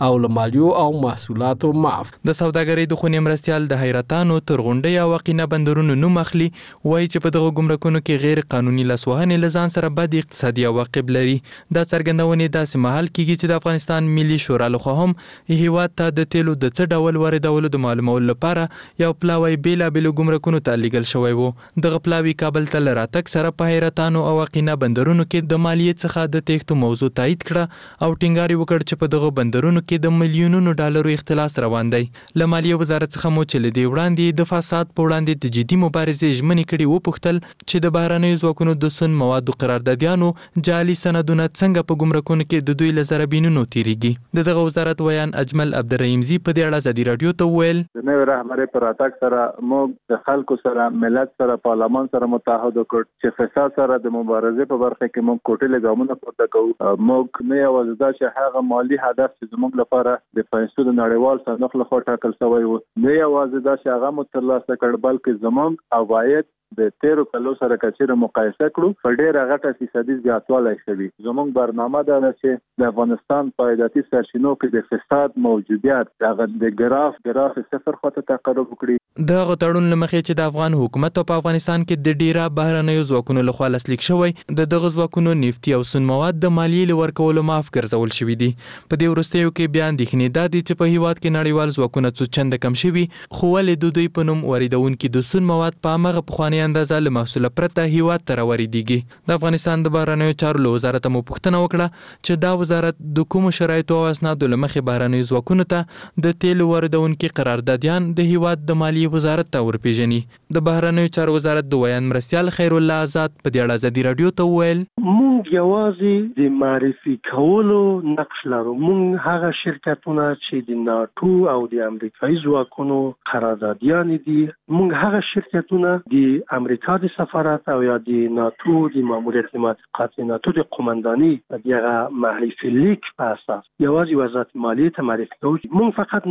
او له مالیو او محصولاتو معاف. د سوداګرۍ د خونې مرستیال د حیرتانو تر غونډۍ او وقینه بندرونو نوم اخلي، وایي چې په دغه ګمرکونو کې غیر قانوني لاسوهنې له ځان سره بد اقتصادي عواقب لري. دا څرګندونې داسې مهال کیږي چې د افغانستان ملي شورا لخوا هم هیواد ته د تیلو د څه ډول واردولو د معلومولو لپاره یو پلاوی بیلابیلو ګمرکونو ته لیږل شوی و. دغه پلاوی کابل ته له راتګ سره په حیرتانو او وقینه بندرونو کې د مالیې څخه د تېښتو موضوع تایید کړه او ټینګار یې وکړ چې په دغه بندرونو کې د میلیونونو ډالرو اختلاس روان دی. له مالیې وزارت څخه مو چې له دې وړاندې د فساد په وړاندې د جدي مبارزې ژمنې کړي وپوښتل چې د بهرنیو ځواکونو د سون موادو قراردادیانو جعلي سندونه څنګه په ګمرکونو کې د دوی له زربینونو تیریږي. دغه وزارت ویان اجمل عبدالرحیمزی په دې اړه ازادي رادیو ته وویل د نوې رهبرۍ پر راتګ سره موږ د خلکو سره، ملت سره، پارلمان سره متحد وکړ چې فساد سره د مبارزې په برخه کې موږ کوټلې ګامونه پورته کوو. موږ نه یوازې دا چې هغه مالی هدف چې زموږ لپاره د پیسو د نړیوال صندوق لخوا ټاکل شوی و، نه یوازې دا چې هغه مو ترلاسه کړ، بلکې زموږ عواید د 13 کلو سره کچېره مقایسه کړو په ډېره غټه فیصدي زیاتوالی شوی. زموږ برنامه دا ده چې د افغانستان په عایداتي سرچینو کې د فساد موجودیت هغه د ګراف صفر خواته تقرب وکړي. دغه تړون له مخې چې د افغان حکومت په افغانستان کې د ډیره بهرنیو ځواکونو لخوا لاسلیک شوی، د دغه ځواکونو نفتی او سون مواد د مالیې له ورکولو معاف ګرځول شوي دي. په دې وروستیو کې بیا اندېښنې دا دي چې په هیواد کې نړیوال ځواکونه څو چنده کم شوي، خو ولې د دوی په نوم واردونکي د سون مواد په همغه پخوانۍ اندازه له محصوله پرته هیواد ته راوریدیږي. د افغانستان د بهرنیو چارو له وزارت مو پوښتنه وکړه چې دا وزارت د کومو شرایطو او اسنادو له مخې بهرنیو ځواکونو ته د تیلو واردونکي قراردادیان د هیواد د مالیې وزارت ته ورپېژني. د بهرنیو چارو وزارت د ویان مرستیال خیر الله آزاد په دې اړه ازادي رادیو ته وویل موږ یوازې د معرفي کولو نقش لرو. موږ هغه شرکتونه چې د ناتو او د امریکایي ځواکونو قراردادیان دي، موږ هغه شرکتونه د امریکا د سفارت او یا د ناتو د ماموریت مطابقت ناتو د قومنداني دغه معرفي لیک په اساس یوازې وزارت مالیې ته معرفي کوي. موږ فقط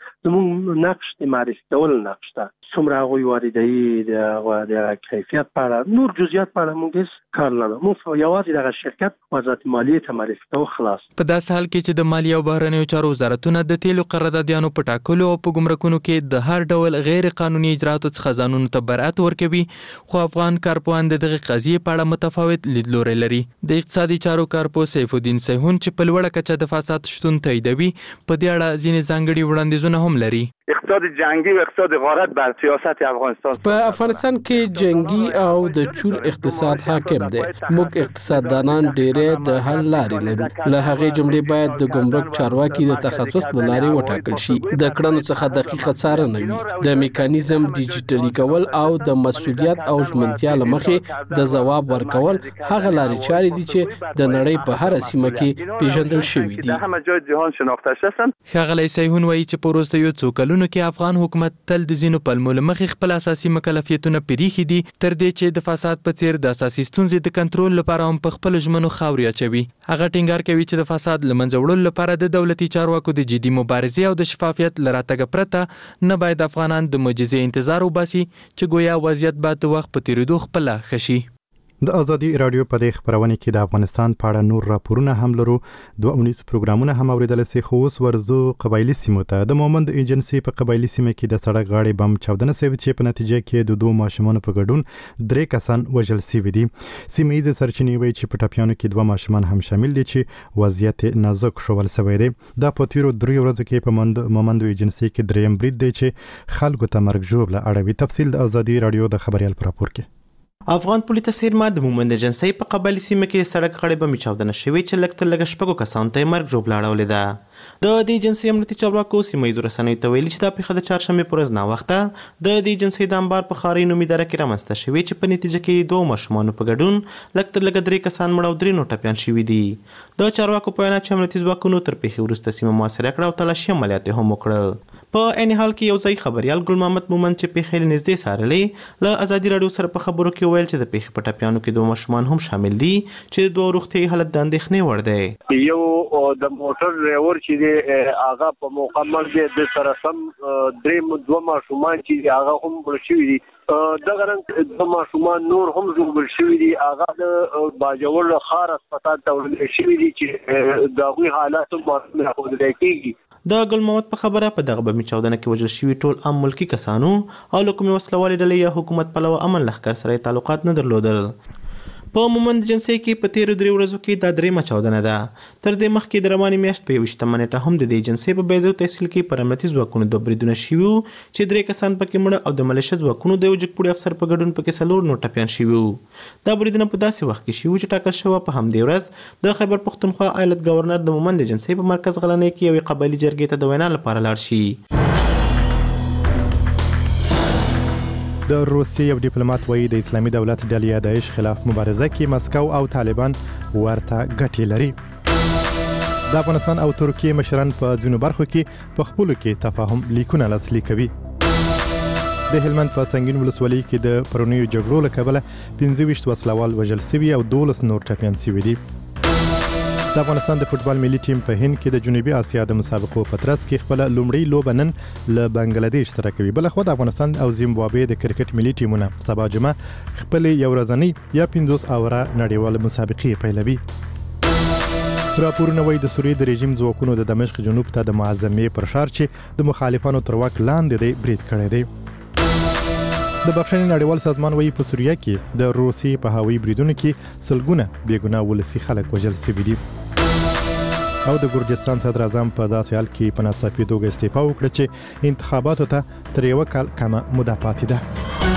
نقش د معرفي کول نقش ده. څومره هغوی واردوي د کیفیت په اړه نور جزئیات په اړه موږ هیڅ کار نه لرو. موږ یوازې دغه شرکت وزارت مالیې ته معرفي کوو خلاص. په داسې حال کې چې د مالیې او بهرنیو چارو وزارتونه د تیلو قراردادیانو په ټاکلو او په ګمرکونو کې د هر ډول غیر قانوني اجراتو څخه ځانونو ته برأت ورکوي، خو افغان کارپوهان د دغه قضیې په اړه متفاوت لیدلوری لري. د اقتصادي چارو کارپوه سیف الدین سیحون چې په لوړه کچه د فساد شتون تاییدوي، په دې اړه ځینې ځانګړي وړاندیزونه هم لري. اقتصاد جنگی و اقتصاد غارت بر سیاست افغانستان په افغانستان کې جنگي او د چور اقتصاد حاکم دی. موږ اقتصاددانان ډېرې د حل لارې لرو. له هغې جملې باید د ګمرک چارواکي د تخصص له لارې وټاکل شي، د کړنو څخه دقیقه څارنه وي، د میکانیزم ډیجیټلي کول او د مسؤلیت او ژمنتیا له مخې د ځواب ورکول هغه لارې چارې دي چې د نړۍ په هر سیمه کې پیژندل شوي دي. ښاغلی سیحون وایي چې په وروستیو څو کلونو کې افغان حکومت تل د ځینو پلمو له مخې خپل اساسي مکلفیتونه پریښي دي، تر دې چې د فساد په څیر د اساسي ستونزې د کنټرول لپاره هم په خپلو ژمنو خاورې اچوي. هغه ټینګار کوي چې د فساد له منځه وړلو لپاره د دولتي چارواکو د جدي مبارزې او د شفافیت له راتګه پرته نه باید افغانان د معجزې انتظار وباسي چې ګویا وضعیت به د وخت په تیریدو خپله ښه شي. د ازادي رادیو په دې خبرونه کې د افغانستان په اړه نور راپورونه هم لرو. 219 پروګرامونه هم اوریدل سي، خو اوس ورزو قبایلی سیمو ته. د مومند ایجنسی په قبایلی سیمه کې د سړک غاړې بم چاودنه شوې چې په نتیجه کې د 2 ماشومان په ګډون 3 کسان وژل شوي دي. سیمه ییز سرچینې وایي چې په ټاپیانو کې 2 ماشومان هم شامل دي چې وضعیت نازک شول شوی دی. دا په تیرو 3 ورځو کې په مومند ایجنسی کې دریم برید دی چې خلکو ته مرګ ژوبله اړوي. تفصیل د ازادي رادیو د خبريال پر راپور کې. افغان پولیس سیرما د مومند ایجنسی په قبایلی سیمه کې سړک غاړې بم چاودنه شوې چې لږ تر لږه 6 کسانو ته مرګ ژوبله اړولې ده. د ایجنسی امنیتي چارواکو سیمه ییزو رسنیو ته ویلي چې دا پیښه د چهارشنبې پر ورځ ناوخته د ایجنسی د انبار په ښاري نومي دره کې رامنځته شوې چې په نتیجه کې 2 ماشومانو په ګډون لږ تر لږه 3 کسان مړه او 3 نور ټپیان شوي دي. د چارواکو په وینا چې امنیتي ځواکونو تر پیښې وروسته سیمه محاصره کړه او تلاشي عملیات هم وکړل. په عین حال کې یو ځای خبريال ګل محمد مومند چې پیښې نږدې څارلې له ازادي راډیو سره په خبرو کې ویل چې د پیښې په ټپیانو کې 2 ماشومان هم شامل دي چې دوه روغتیايي حالت د اندېښنې وړ دی. یو د موټر ډرایور چې دی هغه په موقع مرګ د سره سم 2 ماشومان چې هغه هم مړ شوي دي. دغه رنګ 2 ماشومان نور هم ژوبل شوي دي. هغه د باجوړ ښار هسپتال ته وړل شوي دي چې د هغوی حالات هم ښودل کېږي. د ګل محمد په خبره په دغه بمي چاودنه کې وژل شوي ټول عام ملکي کسانو او له کومې وسلوالې ډلې یا حکومت پلوه امن لښکر سره تعلقات نه درلودل. په مومند جنسي کې په تیرو 3 ورځو کې دا 3مه چاودنه ده. تر دې مخکې د روانې میاشت په 21 نیټه هم د دې جنسي په بیضو تحصیل کې پر امنیتي ځواکونو 2 بریدونه شوي وو چې 3 کسان پکې مړه او د ملیشه ځواکونو د یو جګپوړي افسر په ګډون پکې 4 نور ټپیان شوي وو. دا بریدونه په داسې وخت کې شوي چې ټاکل شوی په همدې ورځ د خیبر پښتونخوا ایالت گورنر د مومند جنسي په مرکز غلنۍ کې یوې قبایلي جرګې ته د وینا لپاره لاړ شي. د روسیې یو ډیپلوماټ وایي د اسلامي دولت ډلې داعش خلاف مبارزه کې مسکو او طالبان ورته ګټې لري. د افغانستان او ترکیې مشران په ځینو برخو کې په خپلو کې تفاهم لیکونه لاسلیک کوي. د هلمند په سنگین ولسوالۍ کې د پرونیو جګړو له کبله 25 وسلوال وژل شوي او 12 نور ټپیان شوي دي. د افغانستان د فوتبال ملي ټیم په هند کې د جنوبي اسیا د مسابقو په ترڅ کې خپل لومړی لوبه نن له بنگلاديش سره کوي. بل خو د افغانستان او زیمبابوې د کرکټ ملي ټیمونه سبا جمعه خپل یو ورځنی یا 50 اوره نړیوال مسابقې پیلوي. راپورونه وایي د سوریې د رژیم ځواکونو د دمشق جنوب ته د معظمې پر ښار چې د مخالفانو تر واک لاندې دی برید کړی دی. د بخښنې نړیوال سازمان وایي په سوریه کې د روسیې په هوایي بریدونو کې سلګونه بېګناه ولسي خلک وژل شوي دي. او د ګرجستان صدر اعظم په داسې حال کې په ناڅاپي توګه استعفا وکړه چې انتخاباتو ته تر 1 کال کمه موده پاتې ده.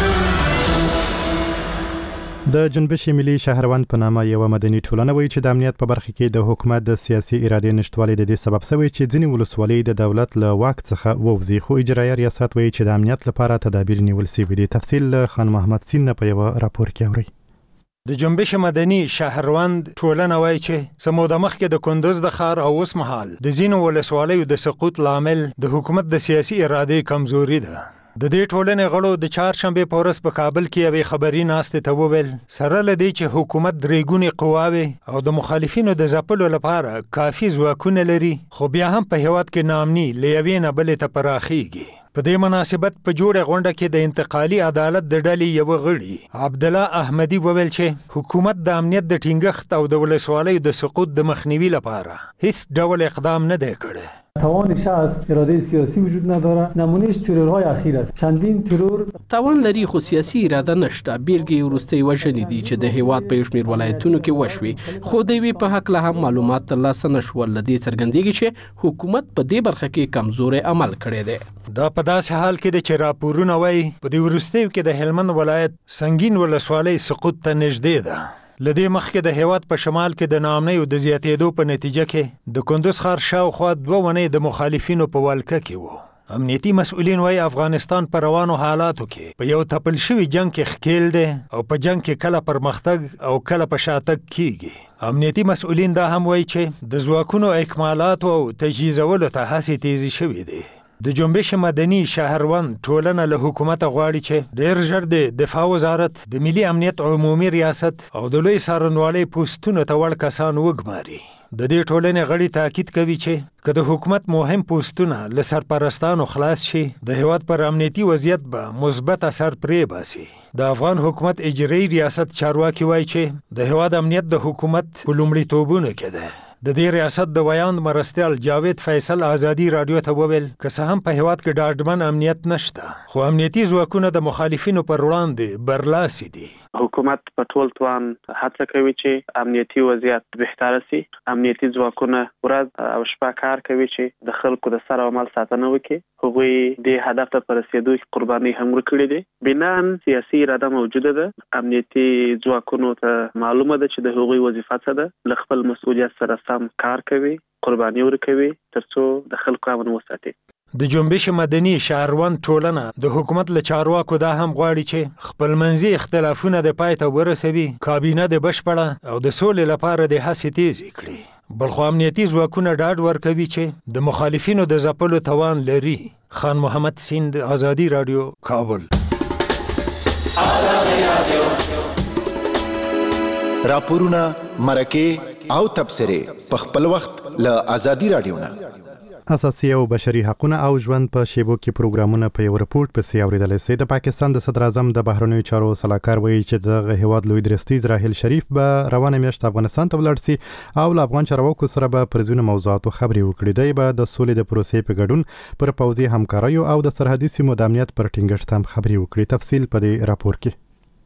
د جنبش ملي شهروند په نامه یو مدني ټولنه وایي چې د امنیت په برخه کې د حکومت د سیاسي ارادې نشټوالي د دې سبب شوی چې ځینې ولسوالۍ د دولت له واک څخه ووځي. خو اجرایي ریاست وایي چې د امنیت لپاره تدابیر نیول شوي دي. تفصیل خان محمد سین په یو راپور کې اوري. د جنبش مدني شهروند ټولنه وایي چې سموده مخکې د کندوز د ښار او اوس مهال د ځینو ولسوالیو د سقوط لامل د حکومت د سیاسي ارادې کمزوري ده. د دې ټولنې غړو د چهارشنبې په ورځ په کابل کې یوې خبري ناستې ته وویل سره له دې چې حکومت 3 ګونې قواوې او د مخالفینو د ځپلو لپاره کافي ځواکونه لري خو بیا هم په هیواد کې ناامني له یوې نه بلې ته پراخیږي. په دې مناسبت په جوړه غونډه کې د انتقالي عدالت د ډلې یو غړي عبدالله احمدي وویل چې حکومت د امنیت د ټینګښت او د ولسوالیو د سقوط د مخنیوي لپاره هیڅ ډول اقدام نه دی کړی. توان شخص اراده سیاسی وجود نداره. نمونهش ترورهای اخیر است. چندین ترور توان لري خو سیاسي اراده نشته. بیلګې وروستۍ وژنې دي چې د هیواد په یو شمېر ولایتونو کې وشوي خو د یوې په هکله هم معلومات ترلاسه نشول. له دې څرګندېږي چې حکومت په دې برخه کې کمزوری عمل کړی دی. دا په داسې حال کې چې راپورونه وایي په دې وروستیو کې د هلمند ولایت سنگین ولسوالۍ سقوط ته نږدې ده. لدې مخکې د هیواد په شمال کې د ناامنۍ او د زیاتېدو په نتیجه کې د کندوز ښار شاوخوا 2 ونې د مخالفینو په ولکه کې وو. امنیتي مسؤلین وایي افغانستان په روانو حالاتو کې په یو تپل شوي جنگ کې ښکیل دی او په جنگ کې کله پرمختګ او کله په شاتګ کیږي. امنیتي مسؤلین دا هم وایي چې د ځواکونو اکمالاتو او تجهیزولو ته هڅې تیزې شوې دي. د جنبش مدني شهروند ټولنه له حکومت غواړي چې ډېر ژر د دفاع وزارت د ملي امنیت عمومي ریاست او د لوی څارنوالۍ پوسټونو ته وړ کسان وګماري. د دې ټولنې غړي تاکید کوي چې که د حکومت مهم پوسټونه له سرپرستانو خلاص شي د هیواد پر امنیتي وضعیت به مثبت اثر پرې باسي. د افغان حکومت اجرایي ریاست چارواکي وایي چې د هیواد امنیت د حکومت په لومړیتوبونو کې ده. د دې ریاست د ویاند مرستیال جاوید فیصل ازادي رادیو ته وویل که څه هم په هیواد کې ډاډمن امنیت نشته خو امنیتي ځواکونه د مخالفینو پر وړاندې برلاسي دي. حکومت په ټول توان هڅه کوي چې امنیتي وضعیت بهتره شي. امنیتي ځواکونه ورځ او شپه کار کوي چې د خلکو د سر او مال ساتنه وکړي. هغوی د هدف ته په رسیدو کې قرباني هم ورکړي دي. بناً سیاسي اراده موجوده ده. امنیتي ځواکونو ته معلومه ده چې د هغوی وظیفه څه ده. له خپل مسؤلیت سره سم کار کوي، قرباني ورکوي ترڅو د خلکو امن وساتي. د جنبش مدني شهروند ټولنه د حکومت له چارواکو دا هم غواړي چې خپلمنځي اختلافونه د پای ته ورسوي، کابینه د بشپړه او د سولې لپاره د هڅې تیزې کړي. بلخو امنیتي ځواکونه ډاډ ورکوي چې د مخالفینو د ځپلو توان لري. خان محمد سیند، آزادی رادیو، کابل. راپورونه، مرکه او تبصره په خپل وخت له آزادي رادیو نه. اساسي او بشري حقوقونه او ژوند په شیبو کې پروګرامونه په یو رپورت پسې اوریدل شي. د پاکستان د صدر اعظم د بهرنیو چارو سلاکار وایي چې د هیواد لوی درستیز راحیل شریف به روانه میاشت افغانستان ته ولاړ شي او له افغان چارواکو سره به پر ځینو موضوعاتو خبرې وکړي. دی به د سولې د پروسې په ګډون پر پوځي همکاریو او د سرحدي سیمو د امنیت پر ټینګښت هم خبرې وکړي. تفصیل په دې راپور کې.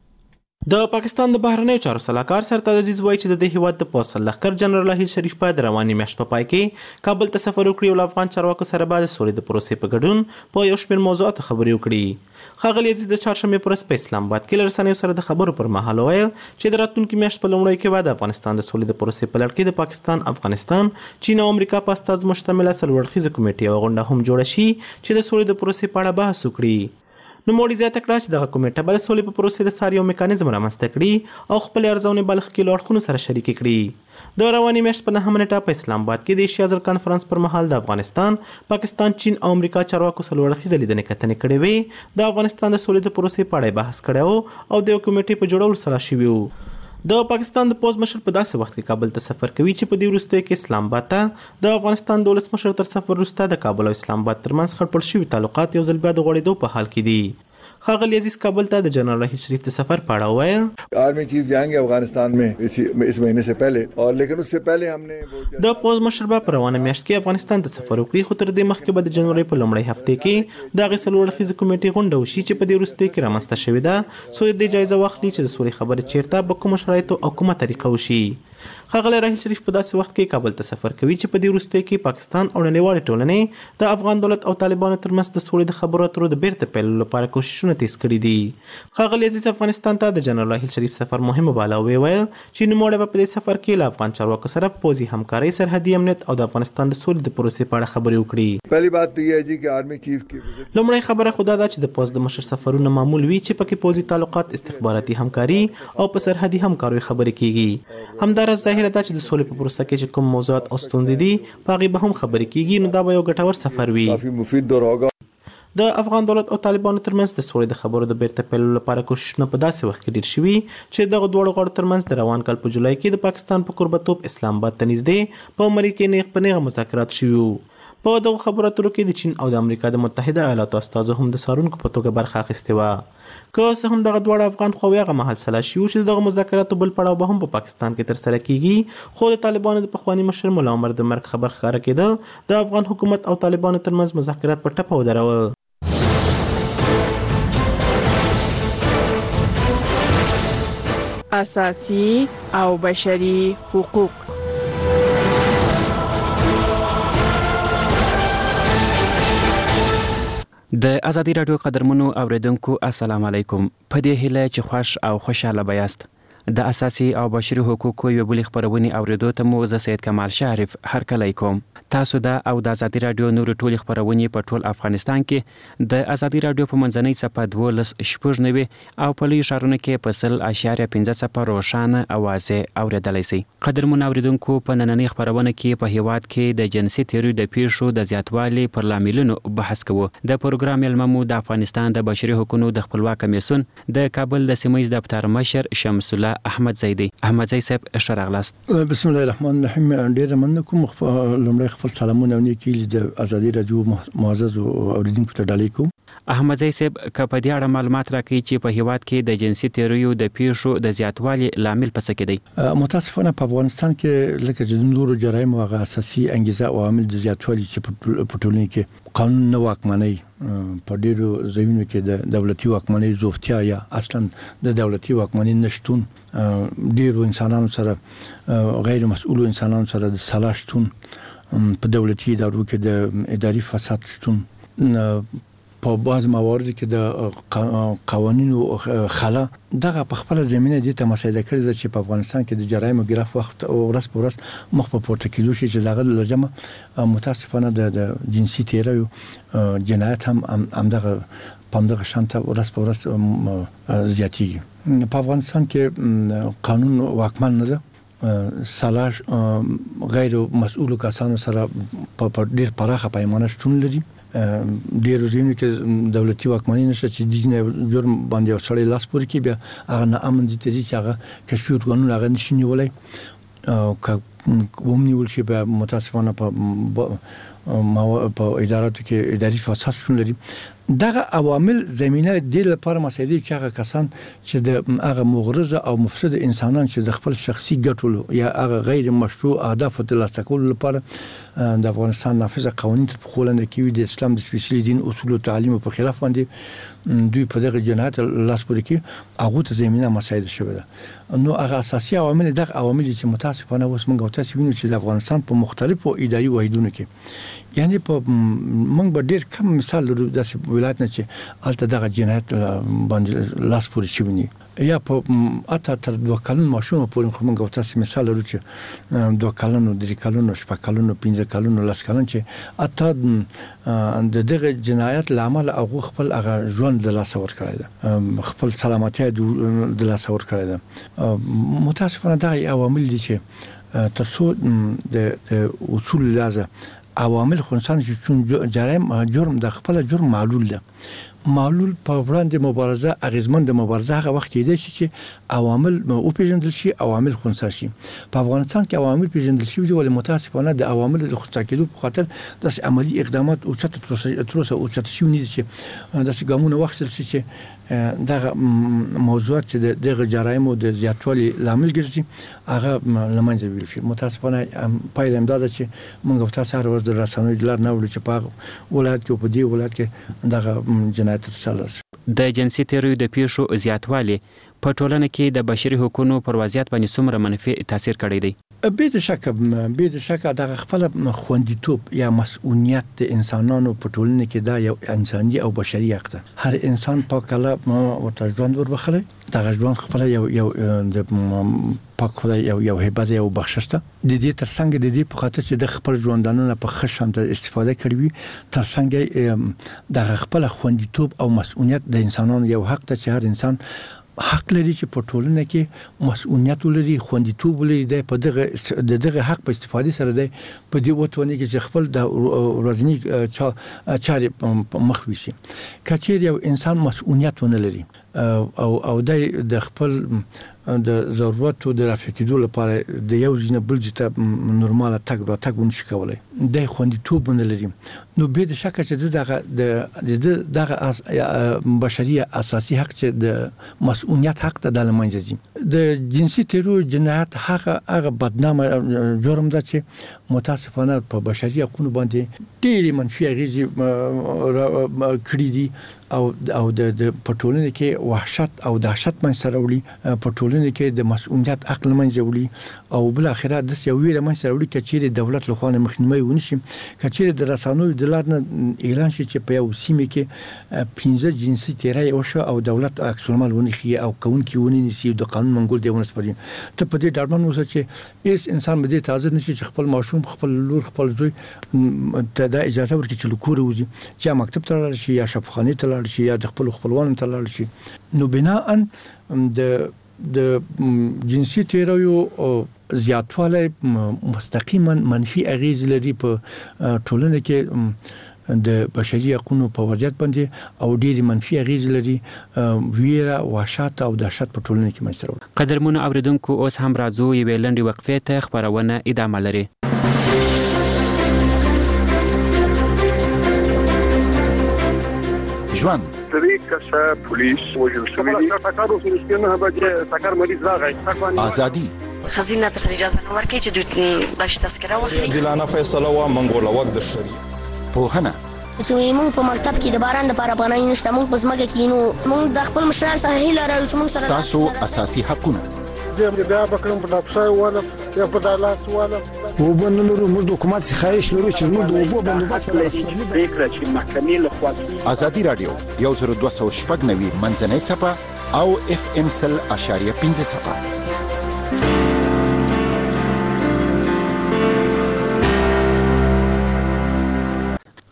د پاکستان د بهرنیو چارو سلاکار سرتاج عزیز وایي چې د هیواد د پوځ لښکر جنرال راحیل شریف په د رواني میاشت په پای کې کابل ته سفر وکړي او له افغان چارواکو سره به د سولې د پروسې په ګډون په یو شمېر موضوعاتو خبرې وکړي. ښاغلي عزیز د چهارشنبې په ورځ په اسلام آباد کې له رسنیو سره د خبرو پر مهال وویل چې د راتلونکي میاشت په لومړیو کې به د افغانستان د سولې د پروسې په لړ کې د پاکستان، افغانستان، چین او امریکا په استازو مشتمله څلور اړخیزه کمیټې یوه غونډه هم جوړه شي چې د سولې د پروسې په اړه بحث وکړي. نوموړي زیاته کړه چې دغه کمیټه به د سولې په پروسې د څار یو میکانیزم رامنځته کړي او خپلې ارزونې به له ښکېلو اړخونو سره شریکې کړي. د روانې میاشت په 9 نیټه په اسلام آباد کې د ایشیا ځل کانفرنس پر مهال د افغانستان، پاکستان، چین او امریکا چارواکو څلور اړخیزه لیدنې کتنې کړې وې. د افغانستان د سولې د پروسې په اړه بحث کړی او د یو کمیټې په جوړولو سره شوي وو. د پاکستان د پوځ مشر په داسې وخت کې کابل ته سفر کوي چې په دې وروستیو کې اسلام آباد ته د افغانستان د ولسمشر تر سفر وروسته د کابل او اسلام آباد ترمنځ خړپړ شوي تعلقات یو ځل بیا د غوړېدو په حال کې دي. ښاغلي عزیز کابل ته د جنرال راحیل شریف د سفر په اړه وویل army chief जाएंगे अफगानिस्तान में इस महीने से पहले और लेकिन उससे पहले हमने د پوز مشر په روانه میاشت کې افغانستان ته سفر وکړي خو تر دې مخکې به د جنوري په لومړۍ هفته کې د هغې څلور اړخیزې کمیټې غونډه وشي چې په دې وروستیو کې رامنځته شوې ده څو د دې جایزه واخلي چې د سولې خبرې چیرته په کومو شرایطو او کومه طریقه وشي. ښاغلی راحیل شریف په داسې وخت کې کابل ته سفر کوي چې په دې وروستیو کې پاکستان او نړیوالې ټولنې د افغان دولت او طالبانو ترمنځ د سولې د خبرو اترو د بیرته پیلولو لپاره کوششونه تیز کړي دي. ښاغلی عزیز افغانستان ته د جنرال راحیل شریف سفر مهم باله وویل چې نوموړی به په دې سفر کې له افغان چارواکو سره پوځي همکارۍ، سرحدي امنیت او د افغانستان د سولې د پروسې په اړه خبرې وکړي. پهلی بات تو یہ ہے جی کہ آرمی چیف کی لومړی خبره خو دا ده چې د پوځ د مشر سفرونه معمول وي چې پکې پوځي تعلقات، استخباراتي همکاري او په سرحدي همکاریو خبرې کیږي. همداراز ظاهره ده چې د سولې په پروسه کې چې کوم موضوعات او ستونزې دي په هغې به هم خبرې کیږي، نو دا به یو ګټور سفر وي. کافی مفید دور ہوگا. د افغان دولت او طالبانو ترمنځ د سولې د خبرو د بیرته پیلولو لپاره کوششونه په داسې وخت کې ډیر شوي چې دغه دواړو غاړو ترمنځ د روان کال په جولای کې د پاکستان په کوربتوب اسلام آباد ته نږدې په مری کې نیغ په نیغه مذاکرات شوي وو. په دغو خبرو اترو کې د چین او د امریکا د متحده ایالاتو استازو هم د څارونکو په توګه برخه اخیستې وه. که څه هم دغه دواړه افغان خواوې هغه مهال سلا شي چې دغه مذاکراتو بل پړاو به هم په پاکستان کې ترسره کیږي، خو د طالبانو د پخواني مشر ملا عمر د مرګ خبر ښکاره کېده د افغان حکومت او طالبانو ترمنځ مذاکرات په ټپه ودرول. اساسي او بشري حقوق. د آزادي رادیو قدرمنو اوریدونکو السلام علیکم. په دې هیله چې خوش او خوشاله بیاست. د اساسي او بشري حقوقو یو بل خبرونه اوریدو ته مو زه سید کمال شریف هرکلی کوم. تاسو د او د آزادي رادیو نور ټول خبرونه په ټول افغانستان کې د آزادي رادیو په منځنۍ صفحه 12.9 او په لوی ښارونو کې په 0.15 روښانه اوازې اوریدلای شئ. قدرمن اوریدونکو په نننۍ خبرونه کې په هیواد کې د جنسي تیریو د پیښو د زیاتوالي پر لاملونو بحث کوو. د پروګرام علممو د افغانستان د بشري حقوقو د خپلواک کمیسیون د کابل د سیمه ییز دفتر مشر شمس الله احمد زیدی. احمد زیدی صاحب اشراغلاست. بسم الله الرحمن الرحیم. ډیر مننه کوم. لومړی خپل سلامونه ونیکي د آزادي رادیو معزز اوریدونکو ته ډالۍ کوم. احمد زیدی صاحب که په دې اړه معلومات راکړي چې په هیواد کې د جنسي تیریو د پیښو د زیاتوالي لامل څه کې دی؟ متاسفانه په افغانستان کې لکه د نورو جرایمو هغه اساسي انګیزه او عامل د زیاتوالي چې په ټولنه کې قانون نه واکمنۍ، په ډیرو ځایونو کې د دولتي واکمنۍ زوفتیا یا اصلا د دولتي واکمنۍ نشټون، ډیرو انسانانو سره غیر مسؤلو انسانانو سره د سلا شتون، په دولتي ادارو کې د اداري فساد شتون، په بعض موارد کې د قوانینو خلا، دغه په خپل زمينه دي ته مسایده کړی چې په افغانستان کې د جرایمو ګراف وخت او ورځ په ورځ مخ په پورته کېدو شي چې دغه لجمه متاسفانه د جنسي تیریو جنایت هم دغه پامدغه شانته ورځ په ورځ زیاتېږي. په افغانستان کې قانون واکمن نه ده، سلاش غیر مسؤلو کسانو سره په ډیر پراخه پیمانه شتون لري. ډېر ځینو کې دولتي واکمنۍ نشته چې د جنایت جرم باندې یو سړی لاس پورې کړي، بیا هغه ناامن دي چې هغه کشفي ارګانونه هغه نشي نیولی او که ومنیول شي بیا متاسفانه په اداراتو کې اداري فساد شتون لري. دغه عوامل زمينه د لپاره مسایدي چې هغه کسان چې د هغه مغرضه او مفسد انسانان چې د خپل شخصي ګټو یا هغه غیر مشروع اهداف ترلاسه کولو لپاره د افغانستان نافذه قوانين په خولنده کې د اسلام د سپیشلي دین اصول او تعلیم په خلاف باندې دوی په دغه جنایت لاس پورې کې هغه ته زمينه مسایده شوه ده. نو هغه اساسي عوامل دغه عوامل چې متاسفانه اوس موږ تاسو وینو چې د افغانستان په مختلفو اداري واحدونو کې یعنی په موږ به ډېر کم مثال لرو داسې ولایت نه چې الته دغه جنایت باندې لاس پورې شوی یا په اته تر 2 کلن ماشوم پورې موږ تاسو مثال لرو چې 2 کلن 3 کلن 6 کلن 5 کلن 10 کلن چې اته دغه جنایت لامل هغه خپل هغه ژوند د لاس ور کړی ده، خپل سلامتی د لاس ور کړی ده. متاسفانه دغه عوامل دي چې ترڅو د اصول لازم عوامل خنسان چې جرم د خپل جرم معلول ده، معلول په وړاندې مبارزه اغیزمن د مبارزه هغه وخت دی چې عوامل او پیژندل شي، عوامل خنثی شي. په افغانستان کې عوامل پیژندل شي ولې متاسفانه د عوامل د خنثی کېدو په خاطر د عملی اقدامات او چت شي نه دي چې د ګامونه واخیستل شي چې دغه موضوعات چې دغه جرایم او د زیاتوالي لامل ګرځي هغه لمنځه ویل شي. متاسفانه پایله امداد چې موږ په تاسو هر ورځ د رسنوي لار نه وړو چې په ولایت کې په دې ولایت کې دغه جنایت د جنسي تیریو د پیښو زیاتوالی په ټولنه کې د بشري حقوقو پر وضعیت باندې څومره منفي تاثیر کړی دی؟ به د شک دغه خپل خوندیتوب یا مسؤلیت د انسانانو په ټولنه کې دا یو انساني او بشري حق ده. هر انسان په کله ورته ژوند وربخله، دغه ژوند خپل یو د پاک خدای یو هبت یو بخشش ده. د دې ترڅنګ د دې په خاطر چې د خپل ژوندانونه په خشن استفاده کړی ترڅنګ د خپل خوندیتوب او مسؤلیت د انسانانو یو حق ده چې هر انسان حق لري چې په ټولنه کې مسؤلیت ولري، خوندیتوب ولري په دغه حق په استفاده سره دی په دې وټونه کې چې خپل د ورځنی چارې مخ ویسي. کچیر یو انسان مسؤلیت ونه لري او د خپل د ضرورت او د رافقېدو لپاره د یو ځینې بل ځای نورماله تګ را تګ ونشي کولای، د خوندیتوب نه لري. نو به د شک چې دغه بشري اساسي حق چې د مسؤلیت حق ته د لمنځه ځي. د جنسي تیرو جنایت هغه بدنامه جرم ده چې متاسفانه په بشري حقوقو باندې ډېری منفي اغېزې کړې دي او د پټولنه کې وحشت او دهشت من سره وړي، پټولنه کې د مسؤلیت عقل منځ وړي او بل اخره د یو ویره من سره وړي کچېره دولت له خوا مخنیوي ونشي، کچېره د رسانوي د لار نه اعلان شي چې په یو سیمه کې 15 جنسي تیری وشو او دولت عکس العمل ونخي او کون کې ونیسي د قانون منګول دی ونسپري. ته په دې ډاډمن اوسه چې هیڅ انسان به دې تازه نشي چې خپل ماشوم خپل لور خپل زوی ته د اجازه ورکړي چې لکور وځي چې مکتب ته لاړ شي یا شفاخانه ته لاړ شي یا د خپل خپلوان ته لاړ شي. نو بناء د جنسي تیریو زیاتوالی مستقیما منفي اغیز لري په ټولنه کې د بشري حقوقو په وضعیت باندې او ډېری منفي اغیز لري، ویره، وحشت او دهشت په ټولنه کې منځته راوړي. قدرمنو اوریدونکو اوس هم راځو یوې لنډې وقفې ته، خبرونه ادامه لري. ژوند کسه پولیس وژل شوی دي، ټاکر اوسې سپینه بچ ټاکر مریض راغی، ازادي خزینه تر اجازه نه ورکړي چې دوی باش تذکره واخلي. دلانه فیصله وا منګوله وخت د شری پوهنه چې موږ په مکتب کې د باران د لپاره پناه نشته، موږ په ځمکه کې نو موږ د خپل مشران سره هیله لرو چې موږ سره تاسو اساسي حقونه زه بیا بکرم په ډاکټر ولم یا په دالاس ولم وبنلرو موږ حکومت خواهش لرو چې موږ د وبو بندوبست پریکړه چې محکمې له خوا ازادي رادیو 1290 منځنۍ صفه او FM 100.5 صفه.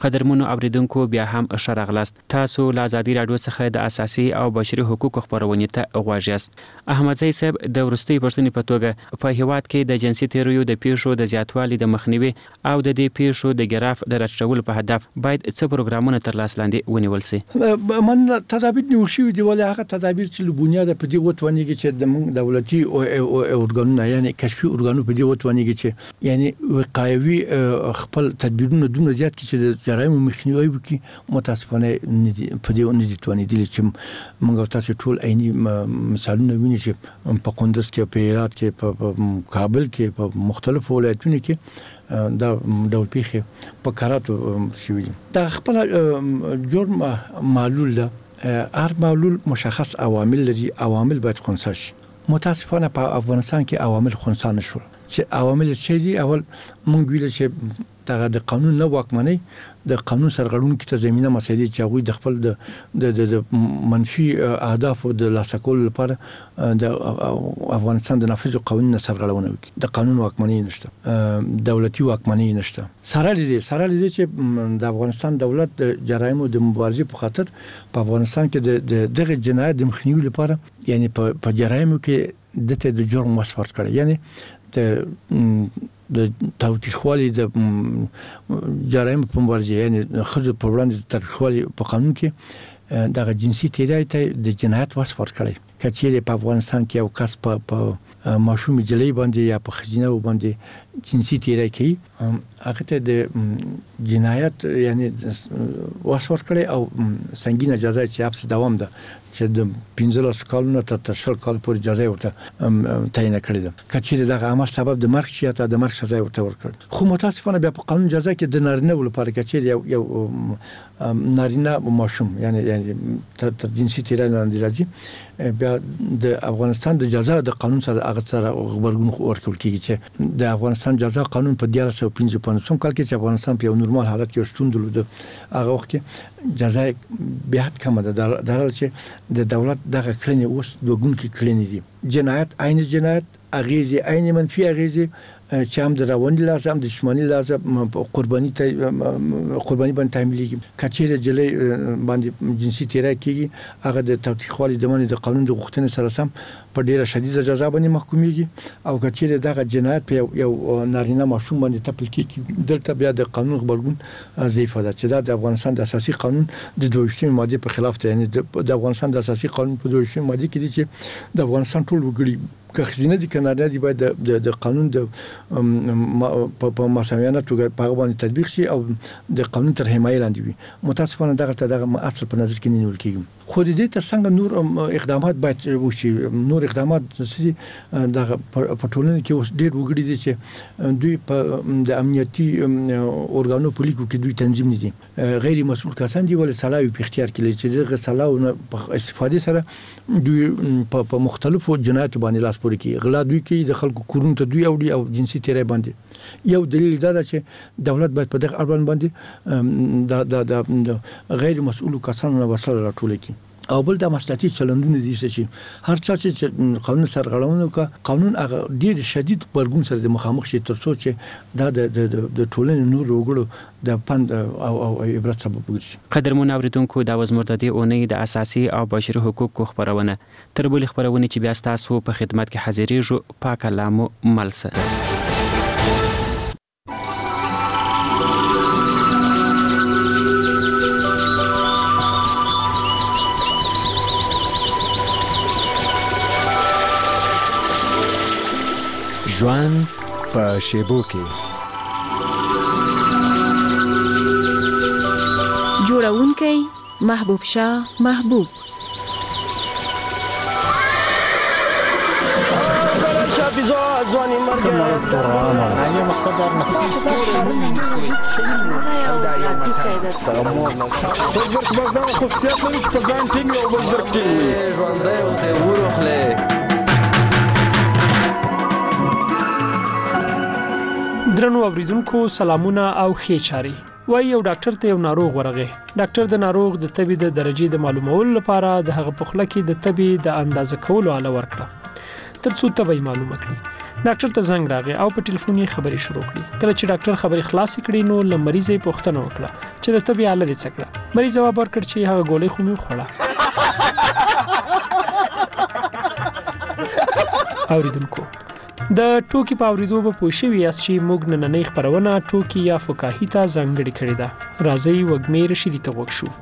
قدرمنو اوریدونکو بیا هم ښه راغلاست. تاسو له ازادي راډیو څخه د اساسي او بشري حقوقو خبرونه ته غواړئ یاست. احمدزی صاحب د ورستۍ پښتنې په توګه په هیواد کې د جنسي تیرویو د پیښو د زیاتوالي د مخنیوي او د دې پیښو د ګراف د راټولولو په هدف باید څه پروګرامونه تر لاس لاندې ونیول شي. من تدابیر نیول شوي دي، ولې هغه تدابیر چې له بنیاده په دې وتوانېږي چې د دولتي ارګانونه یعنی کشفي ارګانونه په دې وتوانېږي چې یعنی وقایوي خپل تدبیرونه دومره زیات کړي چې د جرایمو مخنیوی وکړي. متاسفانه په دې نه دي توانېدلي چې موږ تاسو ټول عیني مثالونه ویني چې په کندز کې، په هرات کې، په کابل کې، په مختلفو ولایتونو کې دا ډول پیښې په کراتو شوي دي. دا خپل جرم معلول ده. هر معلول مشخص عوامل لري، عوامل باید خنثی شي. متاسفانه په افغانستان کې عوامل خنثی نشول. چې عوامل څه دي؟ اول مونږ ویل چې دغه د قانون نه واکمنۍ، د قانون سرغړونکو ته زمينه مسایل چې هغه د خپل د منفي اهدافو د لاسه کولو لپاره د افغانستان د نافذ قوانینو سرغړونه وکړي. د قانون واکمنۍ نشته، دولتي واکمنۍ نشته. سره لري چې د افغانستان دولت د جرایمو د مبارزې په خاطر په افغانستان کې دغه جنایت د مخنیوي لپاره یعنی په جرایمو کې د جرم وصف کړي، یعنی د تاوتریخوالي د جرایمو په مبارزه یعنی خځو په وړاندې د تاوتریخوالي په قانون کې دغه جنسي تیری ته د جنایت وصف ورکړي. کچېره په افغانستان کې یو کس په ماشوم جلۍ باندې یا په خزینه باندې جنسي تیری کوي، هغه ته د جنایت یعنی وصف ورکړي او سنگینه جزا چې حبس دوام ده چې د 15 کالونو تر 10 کال پورې جزا ورته تعیین کړې ده. کچېره دغه عمل سبب د مرګ شي ته د مرګ سزا ورته ورکړي. خو متاسفانه بیا په قانون جزا کې د نارینه لپاره کچېره یو نارینه ماشوم یعنی تر جنسي تیری لاندې راځي، بیا د افغانستان د جزا د قانون سره هغه سره خبرګون ورکول کیږي چې د افغانستان جزا قانون په 1955 کال کې چې افغانستان په یو نورمال حالت کې شتون درلود، هغه وخت کې جزا بیا کم ده. دا چې د دولت دغه کړنې اوس دوه کې کړنې دي. جنایت عین جنایت، اغیزه عین منفي اغیزه چې هم د رواني لازم هم د جسماني لازم قرباني باندې تعمیلېږي. کچېره جلۍ باندې جنسي تیری کیږي، هغه د تاوتریخوالي د منې د قانون د غوښتنې سره سم په ډیره شدیده جزا باندې محکومیږي. او کچېره دغه جنایت په یو نارینه ماشوم باندې تپل کیږي، دلته بیا د قانون خبرګون ضعیف ده چې دا د افغانستان د اساسي قانون د 22 ماده په خلاف ده. یعنی د افغانستان د اساسي قانون په 22 ماده کې دي چې د افغانستان ټول وګړي که خزینه دي کناریا دي باید د قانون د په مساویانه توګه په باندې تطبیق شي او د قانون تر حمایې لاندې وي. متاسفانه دغه اصل په نظر کې نه نیول کیږي. خو د دې ترڅنګ نور اقدامات باید وشي. نور اقدامات چې دغه په ټولنه کې اوس ډېر وګړي دي چې دوی په د امنیتي اورګانو په لیکو کې دوی تنظیم دي، غیر مسؤل کسان دي ولې سلاوي په اختیار کې چې دغه سلاو په استفاده سره دوی په مختلفو جنایتو باندې لاس پورې کوي. غلا دوی کوي، د خلکو کورونو ته دوی اوړي او جنسي تیری باندې. یو دلیل دا ده چې دولت باید په دغه اړوند باندې د غیر مسؤل کسانو وسله راټول کړي. او بل د مسلطي چلندونه دي چې هر چا چې قانون سرغړونه وکړي، قانون هغه ډیر شدید غبرګون سره د مخامخ شي تر څو چې دا د ټولنې نور وګړو د پند او عبرت سبب وګرځي. قدرمن اوریدونکو، دا وزمر د دې اونۍ د اساسي او بشري حقوقو خبرونه. تر بلې خبرونه چې بیا تاسو په خدمت کې حاضرېږو، پاک الله مو ملسه. ژوند په شیبو کې. جوړونکی محبوب شاه محبوب. ځواني مرګ نه مقصد در زرک بازدان خصوصیت لري چې په ځان ټینګ او بل زرک ټینګ ژوندی اوسې وروخلې. درنو اوریدونکو سلامونه او ښې چاري. وای یو ډاکټر ته یو ناروغ ورغی. ډاکټر د ناروغ د تبي د درجې د معلومولو لپاره د هغه په خوله کې د تبي د اندازه کولو آله ورکړه ترڅو تبي معلومه کړي. ډاکټر ته زنګ راغی او په ټلیفون یې خبرې شروع کړې. کله چې ډاکټر خبرې خلاص کړې نو له مریض یې پوښتنه وکړه چې د طبي حالت یې څه کړه. مریض جواب ورکړ چې هغه ګولۍ خو مې وخوړه. اوریدونکو د ټوکی په اوریدو به پوه شوي یاست چې موږ نننۍ خپرونه ټوکی یا فکاهي ته ځانګړې کړې ده. راځئ وږمې رشیدي ته غوږ شو.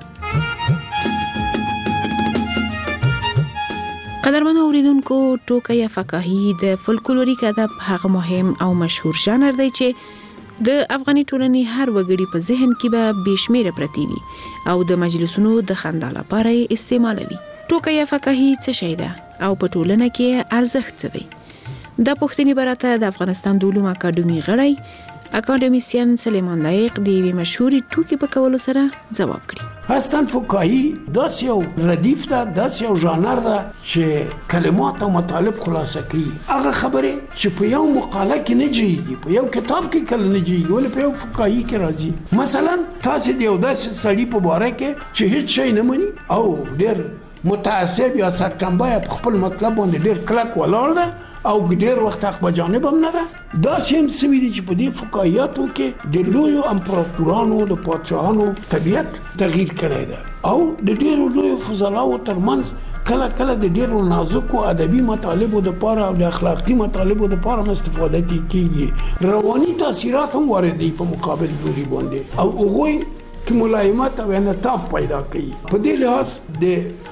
قدرمنو اوریدونکو، ټوکی یا فکاهي د فولکلوریک ادب هغه مهم او مشهور ژانر دی چې د افغاني ټولنې هر وګړي په ذهن کې به بېشمیره پرتی وي او د مجلسونو د خندا لپاره یې استعمالوي. ټوکی یا فکاهي څه شی ده او په ټولنه کې ارزښت څه دی؟ دا پوښتنې براته د افغانستان د علومو اکاډمي غړی اکاډمیسین سلیمان لایق د یوې مشهورې ټوکې په کولو سره ځواب کړي. اصلا فکاهي داسې یو ردیف ده، داسې یو ژانر ده چې کلمات او مطالب خلاصه کوي. هغه خبرې چې په یو مقاله کې نه جوړیږي، په یو کتاب کې کله نه جوړیږي، ولې په یو فکاهي کې راځي. مثلا تاسو د یو داسې سړي په باره کې چې هیڅ شی نه مني او ډېر متعصب یا سرټنبه په خپل مطلب باندې ډېر کلک ولاړ ده او ډېر وخت حق بجانب هم نه ده. دا سیم سوي دي چې په دې فکاهیاتو کې د لویو امپراتورانو د پادشاهانو طبیعت تغییر کړی ده او د ډېرو لویو فضلاو ترمنځ کله کله د ډېرو نازکو ادبي مطالبو دپاره او د اخلاقي مطالبو دپاره هم استفاده کېږي. رواني تاثیرات هم واردوي په مقابل لوري باندې او هغوی کې ملایمت او انعطاف پیدا کوي. په دې لحاظ د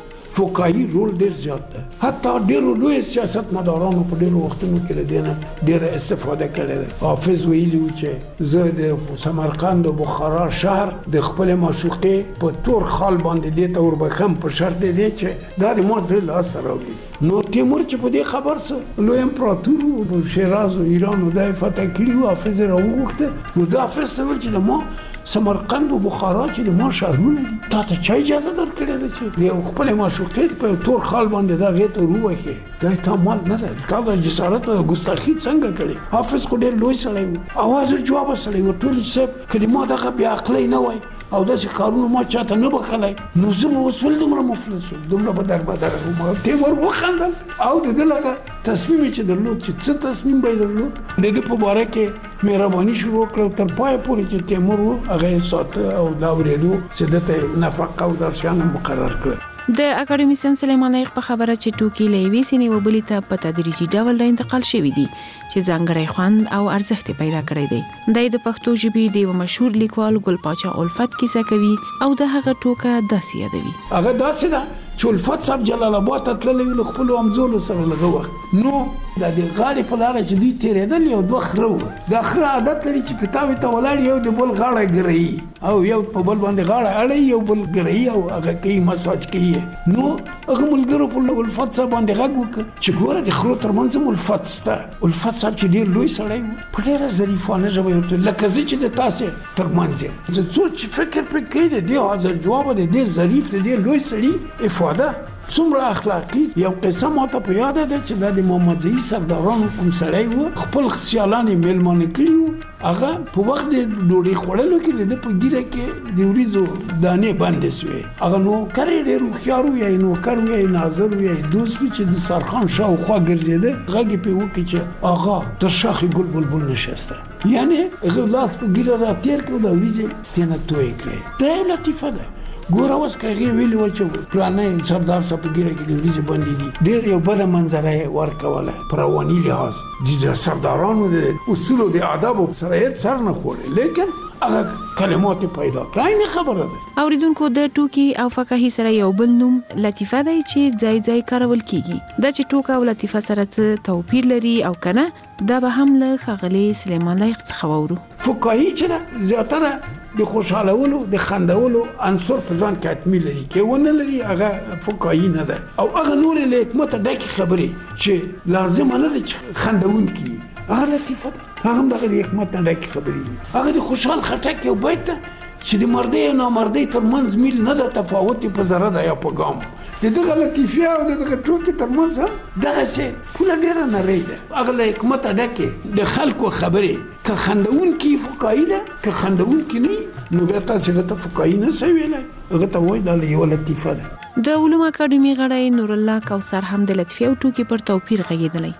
فکاهي رول ډېر زیات ده. حتی ډېرو لوی سیاستمدارانو په ډېرو وختونو کې له دې نه ډېره استفاده کړې ده. حافظ ویلي و چې زه د سمرقند او بخارا شهر د خپلې معشوقې په تور خال باندې دې ته وربخم په شرط دی چې دا د ما زړه لاسته راوړي. نو تیمور چې په دې خبر څه لوی امپراتور و شیراز او ایران او دا یې فتح کړي و، حافظ یې راوغوښته. نو دا حافظ ته ویل چې د ما سمرقند او بخارا چې د ما شهرونه دي، تا ته چا اجازه درکړې ده چې د خپلې معشوقې په تور خال باندې دا غې ته وروبخې؟ دا تا مال نه ده، تا د جسارت او ګستاخي څنګه کړې؟ حافظ خو ډېر لوی سړی و، اواز یې جواب سړی و. ټول صاحب که د ما دغه بې عقلۍ نه وای او داسې کارونه ما چاته نه بخلی نو زه به اوس ولې دومره مفلس وم، دومره به دربدره وم. تیمور وخندل او د ده لغه تصمیم یې چې درلود چې څه تصمیم به یې درلود د ده په باره کې مهرباني شروع کړه تر پایه پورې چې تیمور و هغه یې ساته او دا اورېدو چې ده ته نفقه او درشیان هم مقرر کړه. د اکاډمیسین سلیمان لایق په خبره چې ټوکي له یوې سینې و بلې ته په تدریجي ډول را انتقال شوي دي چې ځانګړی خوند او ارزښت پیدا کړی دی. دی د پښتو ژبې د یو مشهور لیکوال ګل پاچا الفت کیسه کوي او د هغه ټوکه داسې یادوي. هغه داسې ده چې الفت صاحب جلال آباد ته تللی وي له خپلو همزولو سره لږه وخت. نو د دې غاړې په لاره چې دوی تېرېدل یو دوه خره وو. دا خره عادت لري چې پیتاوي ته ولاړ یو د بل غاړه ګرهي او یو په بل باندې غاړه اړوي یو بل ګرهي او هغه کوي مساج کوي. نو هغه ملګرو په الفت صاحب باندې غږ وکړه چې ګوره د خرو ترمنځ هم الفت شته. الفت صاحب چې ډېر لوی سړی و په ډېره ظریفانه ژبه یې ورته لکه زه چې د تاسې ترمنځ یم. زه څوک چې فکر پرې کوي د دې حاضر جوابه د دې ظریف د دې لوی سړي افاده څومره اخلاقي. یو قصه ماته په یاده ده چې دا د محمدزي سردارانو کوم سړی و خپل سیالان یې میلمانه کړي وو. هغه په وخت د ډوډۍ خوړلو کې د ده په ګیره کې د وریځو دانې بندې سوې. هغه نوکر یې ډېر هوښیار و یا یې نوکر و یا یې ناظر و یا یې دوست و چې د سرخان شاوخوا ګرځېده. غږ یې پرې وکړي چې آغا تر شاخې ګل بلبل نشسته، یعنې هغه لاس په ګیره را تېر کړ او دا وریځې تېنه تویې کړې. دا یو لطیفه ده. ګوره اوس که هغې ویلي وه چې پلانی سردار صاحب په ګیره کې د وریځې بندې دي، ډېر یو بده منظره یې ورکوله په رواني لحاظ. د سردارانو د اصولو د آدابو سره هېڅ سر نه خوړی، لیکن هغه کلمات پیدا کړه. عین خبره ده. اوریدونکو، د ټوکي او فکاهي سره یو بل نوم لطیفه دی چې ځای ځای کارول کیږي. دا چې ټوکه او لطیفه سره څه توپیر لري او کنه دا به هم له ښاغلي سلیمان لایق څخه واورو. فکاهي چې ده زیاتره د خوشحالولو د خندولو عنصر په ځان کې حتمي لري، که ونه لري هغه فکاهي نه ده. او هغه نورې له حکمته ډکې خبرې چې لازمه نه ده چې خندونکي وي هغه لطیفه ده. هغه هم دغه د حکمت نه ډکې خبرې دي. هغه د خوشحال خټک یو بیت ده چې د مردۍ او نامردۍ ترمنځ میل نه ده، تفاوت په ذره ده یا په ګام. د دغه لطیفه او د دغه ټوکې ترمنځ هم دغسې پوله ډېره نرۍ ده. هغه له حکمته ډکې د خلکو خبرې که خندونکي فکاهي ده، که خندونکي نه نو بیا تاسې هغه ته فکاهي نه شئ ویلی، هغه ته وایي دا یوه لطیفه ده. د علومو اکاډمي غړی نور الله کوثر هم د لطیفې او ټوکې پر توپیر غږېدلی.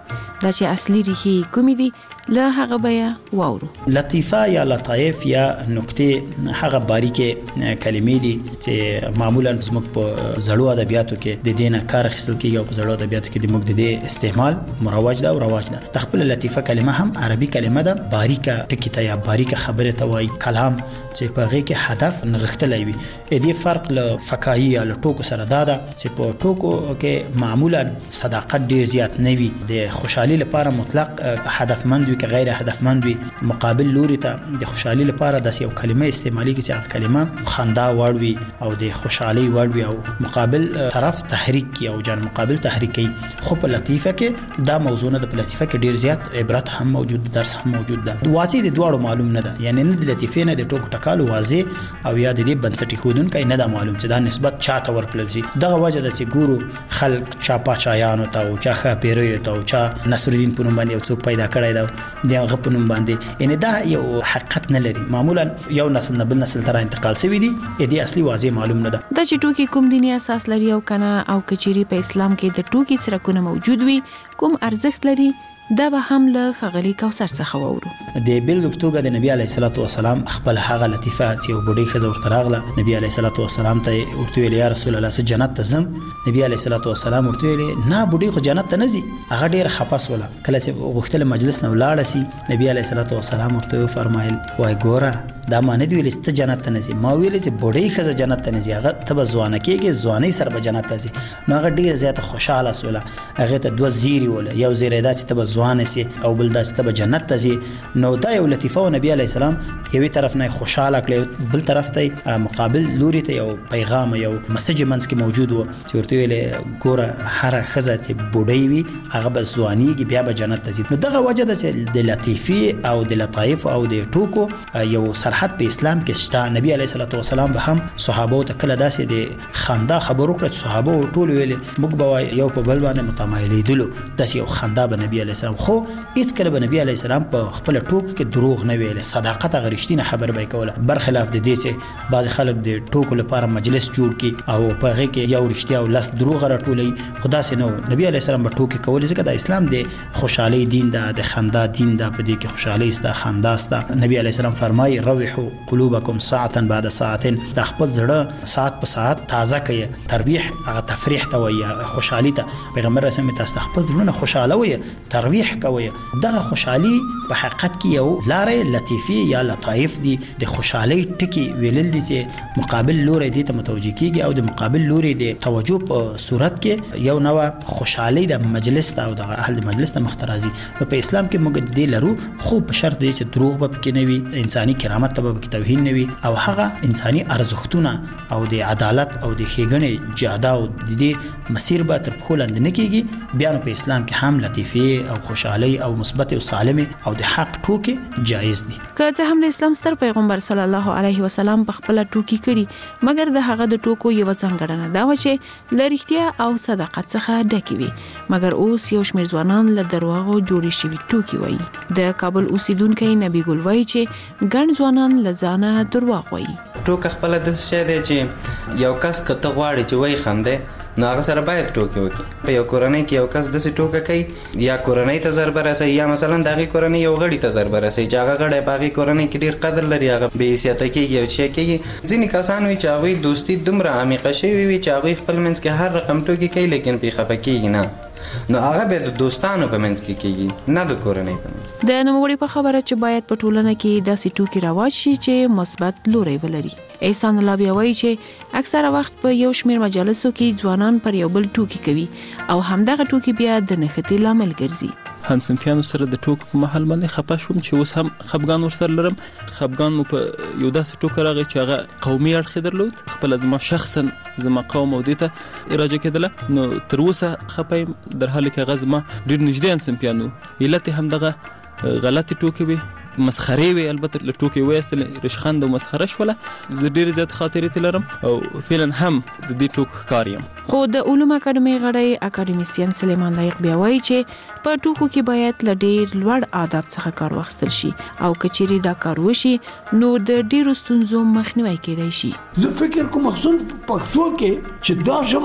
دا چې اصلي ریښې کومې دي له هغه بیا واورو. لطیفه یا لطایف یا نکته هغه باریکه کلمې دي چې معمولا زموږ په زړو ادبیاتو کې د دینه کار اخیستل کیږي او په زړو ادبیاتو کې د موږ د دې استعمال مروج ده او رواج ده. د خپل لطیفه کلمه هم عربي کلمه ده، باریکه ټکی ته یا باریکه خبره ته وایي، کلام چې په هغه کې هدف نغښتلی وي. دې فرق له فکاهي یا له ټوکو سره دا ده چې په ټوکو کې معمولا صداقت ډیر زیات نه وي، د خوشحالي لپاره مطلق هدفمند وي که غیر هدفمند وي. مقابل لوري ته د خوشحالي لپاره داسې یو کلمه استعمالي کې چې هغه کلمه خندا وړ وي او د خوشحالي وړ وي او مقابل طرف تحریک کی او جان مقابل تحریک کی. خو په لطیفه کې دا موضوع نه ده، په لطیفه کې ډیر زیات عبرت هم موجود، درس هم موجود ده. واضح د دواړو معلوم نه ده، یعنی نه د لطیفه نه د ټوک ټکالو واضح او یا د دې بنسټي خودونکو نه ده معلوم چې دا نسبت چاته ورکړل شي. دغه وجه ده چې ګورو خلک چا پاچایانو ته او چا خاپیرو ته او چا نصرالدین په نوم باندې څوک پیدا کړی دا د هغه په نوم باندې، یعنی دا یو حقیقت نه لري. معمولا یو نسل نه بل نسل ته انتقال شوی دی، دې اصلي واضح معلوم نه ده. دا چې ټوکی کوم دیني اساس لري او کنه او کچيري په اسلام کې د ټوکی څرکونه موجود وي، کوم ارزښت لري، دا به هم له خغلی کوثر څخه وورو. د بیلګې په توګه د نبی علیه الصلاۃ والسلام خپل هغه لطیفه چې یو بډای ښځه ورته راغله، نبی علیه الصلاۃ والسلام ته ورته ویل یا رسول الله زه جنت ته ځم. نبی علیه الصلاۃ والسلام ورته ویل نه بډای خو جنت ته نه ځي. هغه ډیر خپاس ولا کله چې غوښتل مجلس نه ولاړ شي، نبی علیه الصلاۃ والسلام ورته فرمایل وای ګوره دا معنی دی ویل چې جنت ته نه ځي. ما ویل چې بډای ښځه جنت ته نه ځي، هغه ته ځوانه کېږي، ځواني سره به جنت ته ځي. نو هغه ډیر زیات خوشاله سول. هغه ته دوه زیری ول، یو زیری دا چې ته ځوانه سي او بل دا چې ته جنت ته ځي. نو دا یو لطیفه او نبی علیه السلام یوې طرف نه خوشاله کړي، بل طرف ته مقابل لوري ته یو پیغام یو مسج منځ کې موجود و چې ورته ویل ګوره هر ښځه چې بډای وي هغه به ځوانيږي بیا به جنت ته ځي. نو دغه وجه ده چې د لطیفه او د لطایف او د ټوکو یو سرحد په اسلام کې شته. نبی علیه الصلاۃ والسلام به هم صحابه ته کله داسې د خندا خبرو کړ، صحابه ټول ویل موږ به یو په بل باندې متمایلېدلو، داسې یو خندا به نبی علیه السلام. خو هیڅ کله به نبی علیه السلام په خپل ټوک کې دروغ نه ویل، صداقت هغه رښتینه خبره به کوله، برخلاف د دې چې بعض خلک د ټوکو لپاره مجلس جوړ کی او په هغه کې یو رښتیا او لس دروغ راټولي. خدا سي نو نبی علیه السلام به ټوکې کول ځکه د اسلام د خوشحالي دین ده، د خندا دین ده، په دې کې خوشحالي ستا خندا ستا. نبی علیه السلام فرمایي روحوا قلوبکم ساعتا بعد ساعت، د خپل زړه ساعت په ساعت تازه کړئ. ترویح هغه تفریح ته وایي، خوشحالي ته. پیغمبر رسول الله تاسو خپل زړه خوشاله وي، ترویح کوي. دغه خوشحالي په حقیقت کې یو لارې لطیفه یا لطایف دي. د خوشحالي ټکی ویلل دي چې مقابل لوري دې ته متوجي کیږي او د مقابل لوري د توجه په صورت کې یو نوع خوشحالي د مجلس ته او د اهل مجلس ته مخترازي. په اسلام کې موږ دې لرو، خو په شرط دی چې دروغ به پکې نه وي، انساني کرامت ته به پکې توهین نه وي او هغه انساني ارزښتونه او د عدالت او د ښېګڼې جاده او د دې مسیر به تر پښو لاندې نه کیږي. بیا په اسلام کې هم لطیفه او خوشحالي او مثبت او سالمه او د حق ټوکې جایز دي. که څه هم د اسلام ستر پیغمبر صلی الله علیه وسلم په خپل ټوکی کړي، مګر د هغه د ټوکو یو ځانګړنه دا و چې لریختیا او صداقت څخه ډکې وي. مګر اوس یو شمېر ځوانان له دروغو جوړې شوي ټوکی وایي. د کابل اوسیدونکو نبی ګل وایي چې ګڼ ځوانان له ځانه دروغ وایي. ټوکه خپل د څه دی چې یو کس کته غواړي چې وای خنده نو هغه سره باید ټوکې وکړي. په یو کورنۍ کې یو کس داسې ټوکه کوي یا کورنۍ ته ضربه رسوي یا مثلا د هغې کورنۍ یو غړي ته ضربه رسوي چې هغه غړی په هغې کورنۍ کې ډېر قدر لري، هغه بې حیثیته کېږي او شی کېږي. ځینې کسان وي چې هغوی دوستي دومره عمیقه شوي وي چې هغوی خپل منځ کې هر رقم ټوکې کوي لیکن پرې خفه کېږي نه. نو هغه به د دوستانو په منځ کې کېږي نه د کورنۍ په منځ. د نوموړي په خبره چې باید په ټولنه کې داسې ټوکې رواج شي چې مثبت لوری ولري. احسان الله بیا وایي چې اکثره وخت په یو شمېر مجالسو کې ځوانان پر یو بل ټوکې کوي او همدغه ټوکې بیا د نښتې لامل ګرځي. همصنفیانو سره د ټوک په محل باندې خپه شوم چې اوس هم خپګان ورسره لرم. خپګان مو په یو داسې ټوکه راغی چې هغه قومي اړخ درلود، خپل زما شخصا زما قوم او دې ته اراجه کېدله. نو تر اوسه خپه یم در حال کې هغه زما ډېر نږدې همصنفیانو. علت همدغه غلطې ټوکې وي، مسخرې وي، البته له ټوکې وایستل رشخند او مسخره شوله. زه ډېرې زیات خاطرې ترې لرم او فعلا هم د دې ټوک ښکار یم. خو د علوم اکاډمۍ غړی اکاډمیسین سلیمان لایق بیا وایي چې په ټوکو کې باید له ډېر لوړ آداب څخه کار واخیستل شي او که چیرې دا کار وشي نو د ډېرو ستونزو مخنیوی کېدای شي. زه فکر کوم مخصوص پښتو کې چې دا ژبه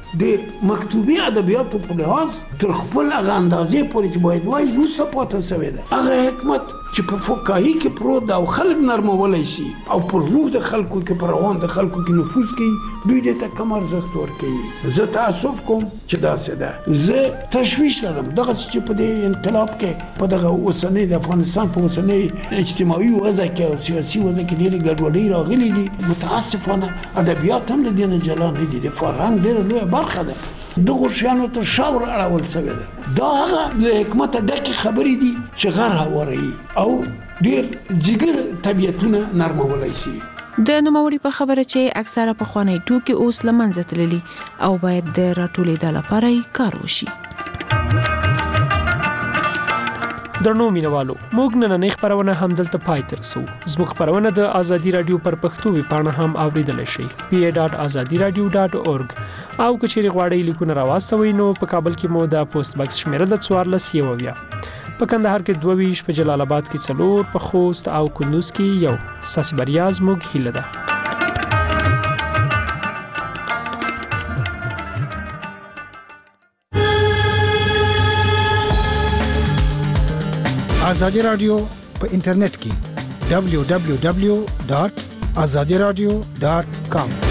د مکتوبي ادبیاتو په لحاظ تر خپل هغه اندازې پورې چې باید وایي وروسته پاتې شوی ده. هغه حکمت چې په فقاهي کې پروت ده او خلک نرمولی شي او پر روح د خلکو کې پر روان د خلکو کې نفوذ کوي، دوی دې ته کم ارزښت ورکوي. زه تاسف کوم چې داسې ده. زه تشویش لرم دغسې چې په دې انقلاب کې په دغه اوسنۍ د افغانستان په اوسنۍ اجتماعي وضع کې او سیاسي وضع کې ډېرې ګډوډۍ راغلي دي. متاسفانه ادبیات هم له دې نه جلا نه دي. د فرهنګ ډېره لویه برخه ده دغو شیانو ته شاور اړول شوی ده. دا هغه له حکمته ډکې خبرې دي چې غر هواروي او ډېر جګر طبیعتونه نرمولی شي. د نوموړي په خبره چې اکثره پخوانی ټوکې اوس له منځه تللي او باید د راټولېدا لپاره یې کار وشي. درنو مینوالو، موږ نننۍ خپرونه همدلته پای ته رسوو. زموږ خپرونه د ازادي رادیو پر پښتو ویبپاڼه هم اوریدلی شئ pa.azadiradio.org او که چیرې غواړئ لیکونه راواستوئ نو په کابل کې مو د پوسټ باکس شمیره د 14 په کندهار کې 22 په جلال آباد کې 4 په خوست او کندوز کې 1 ستاسې بریا زموږ هیله ده. آزادی رادیو په انټرنیټ کې www.azadiradio.com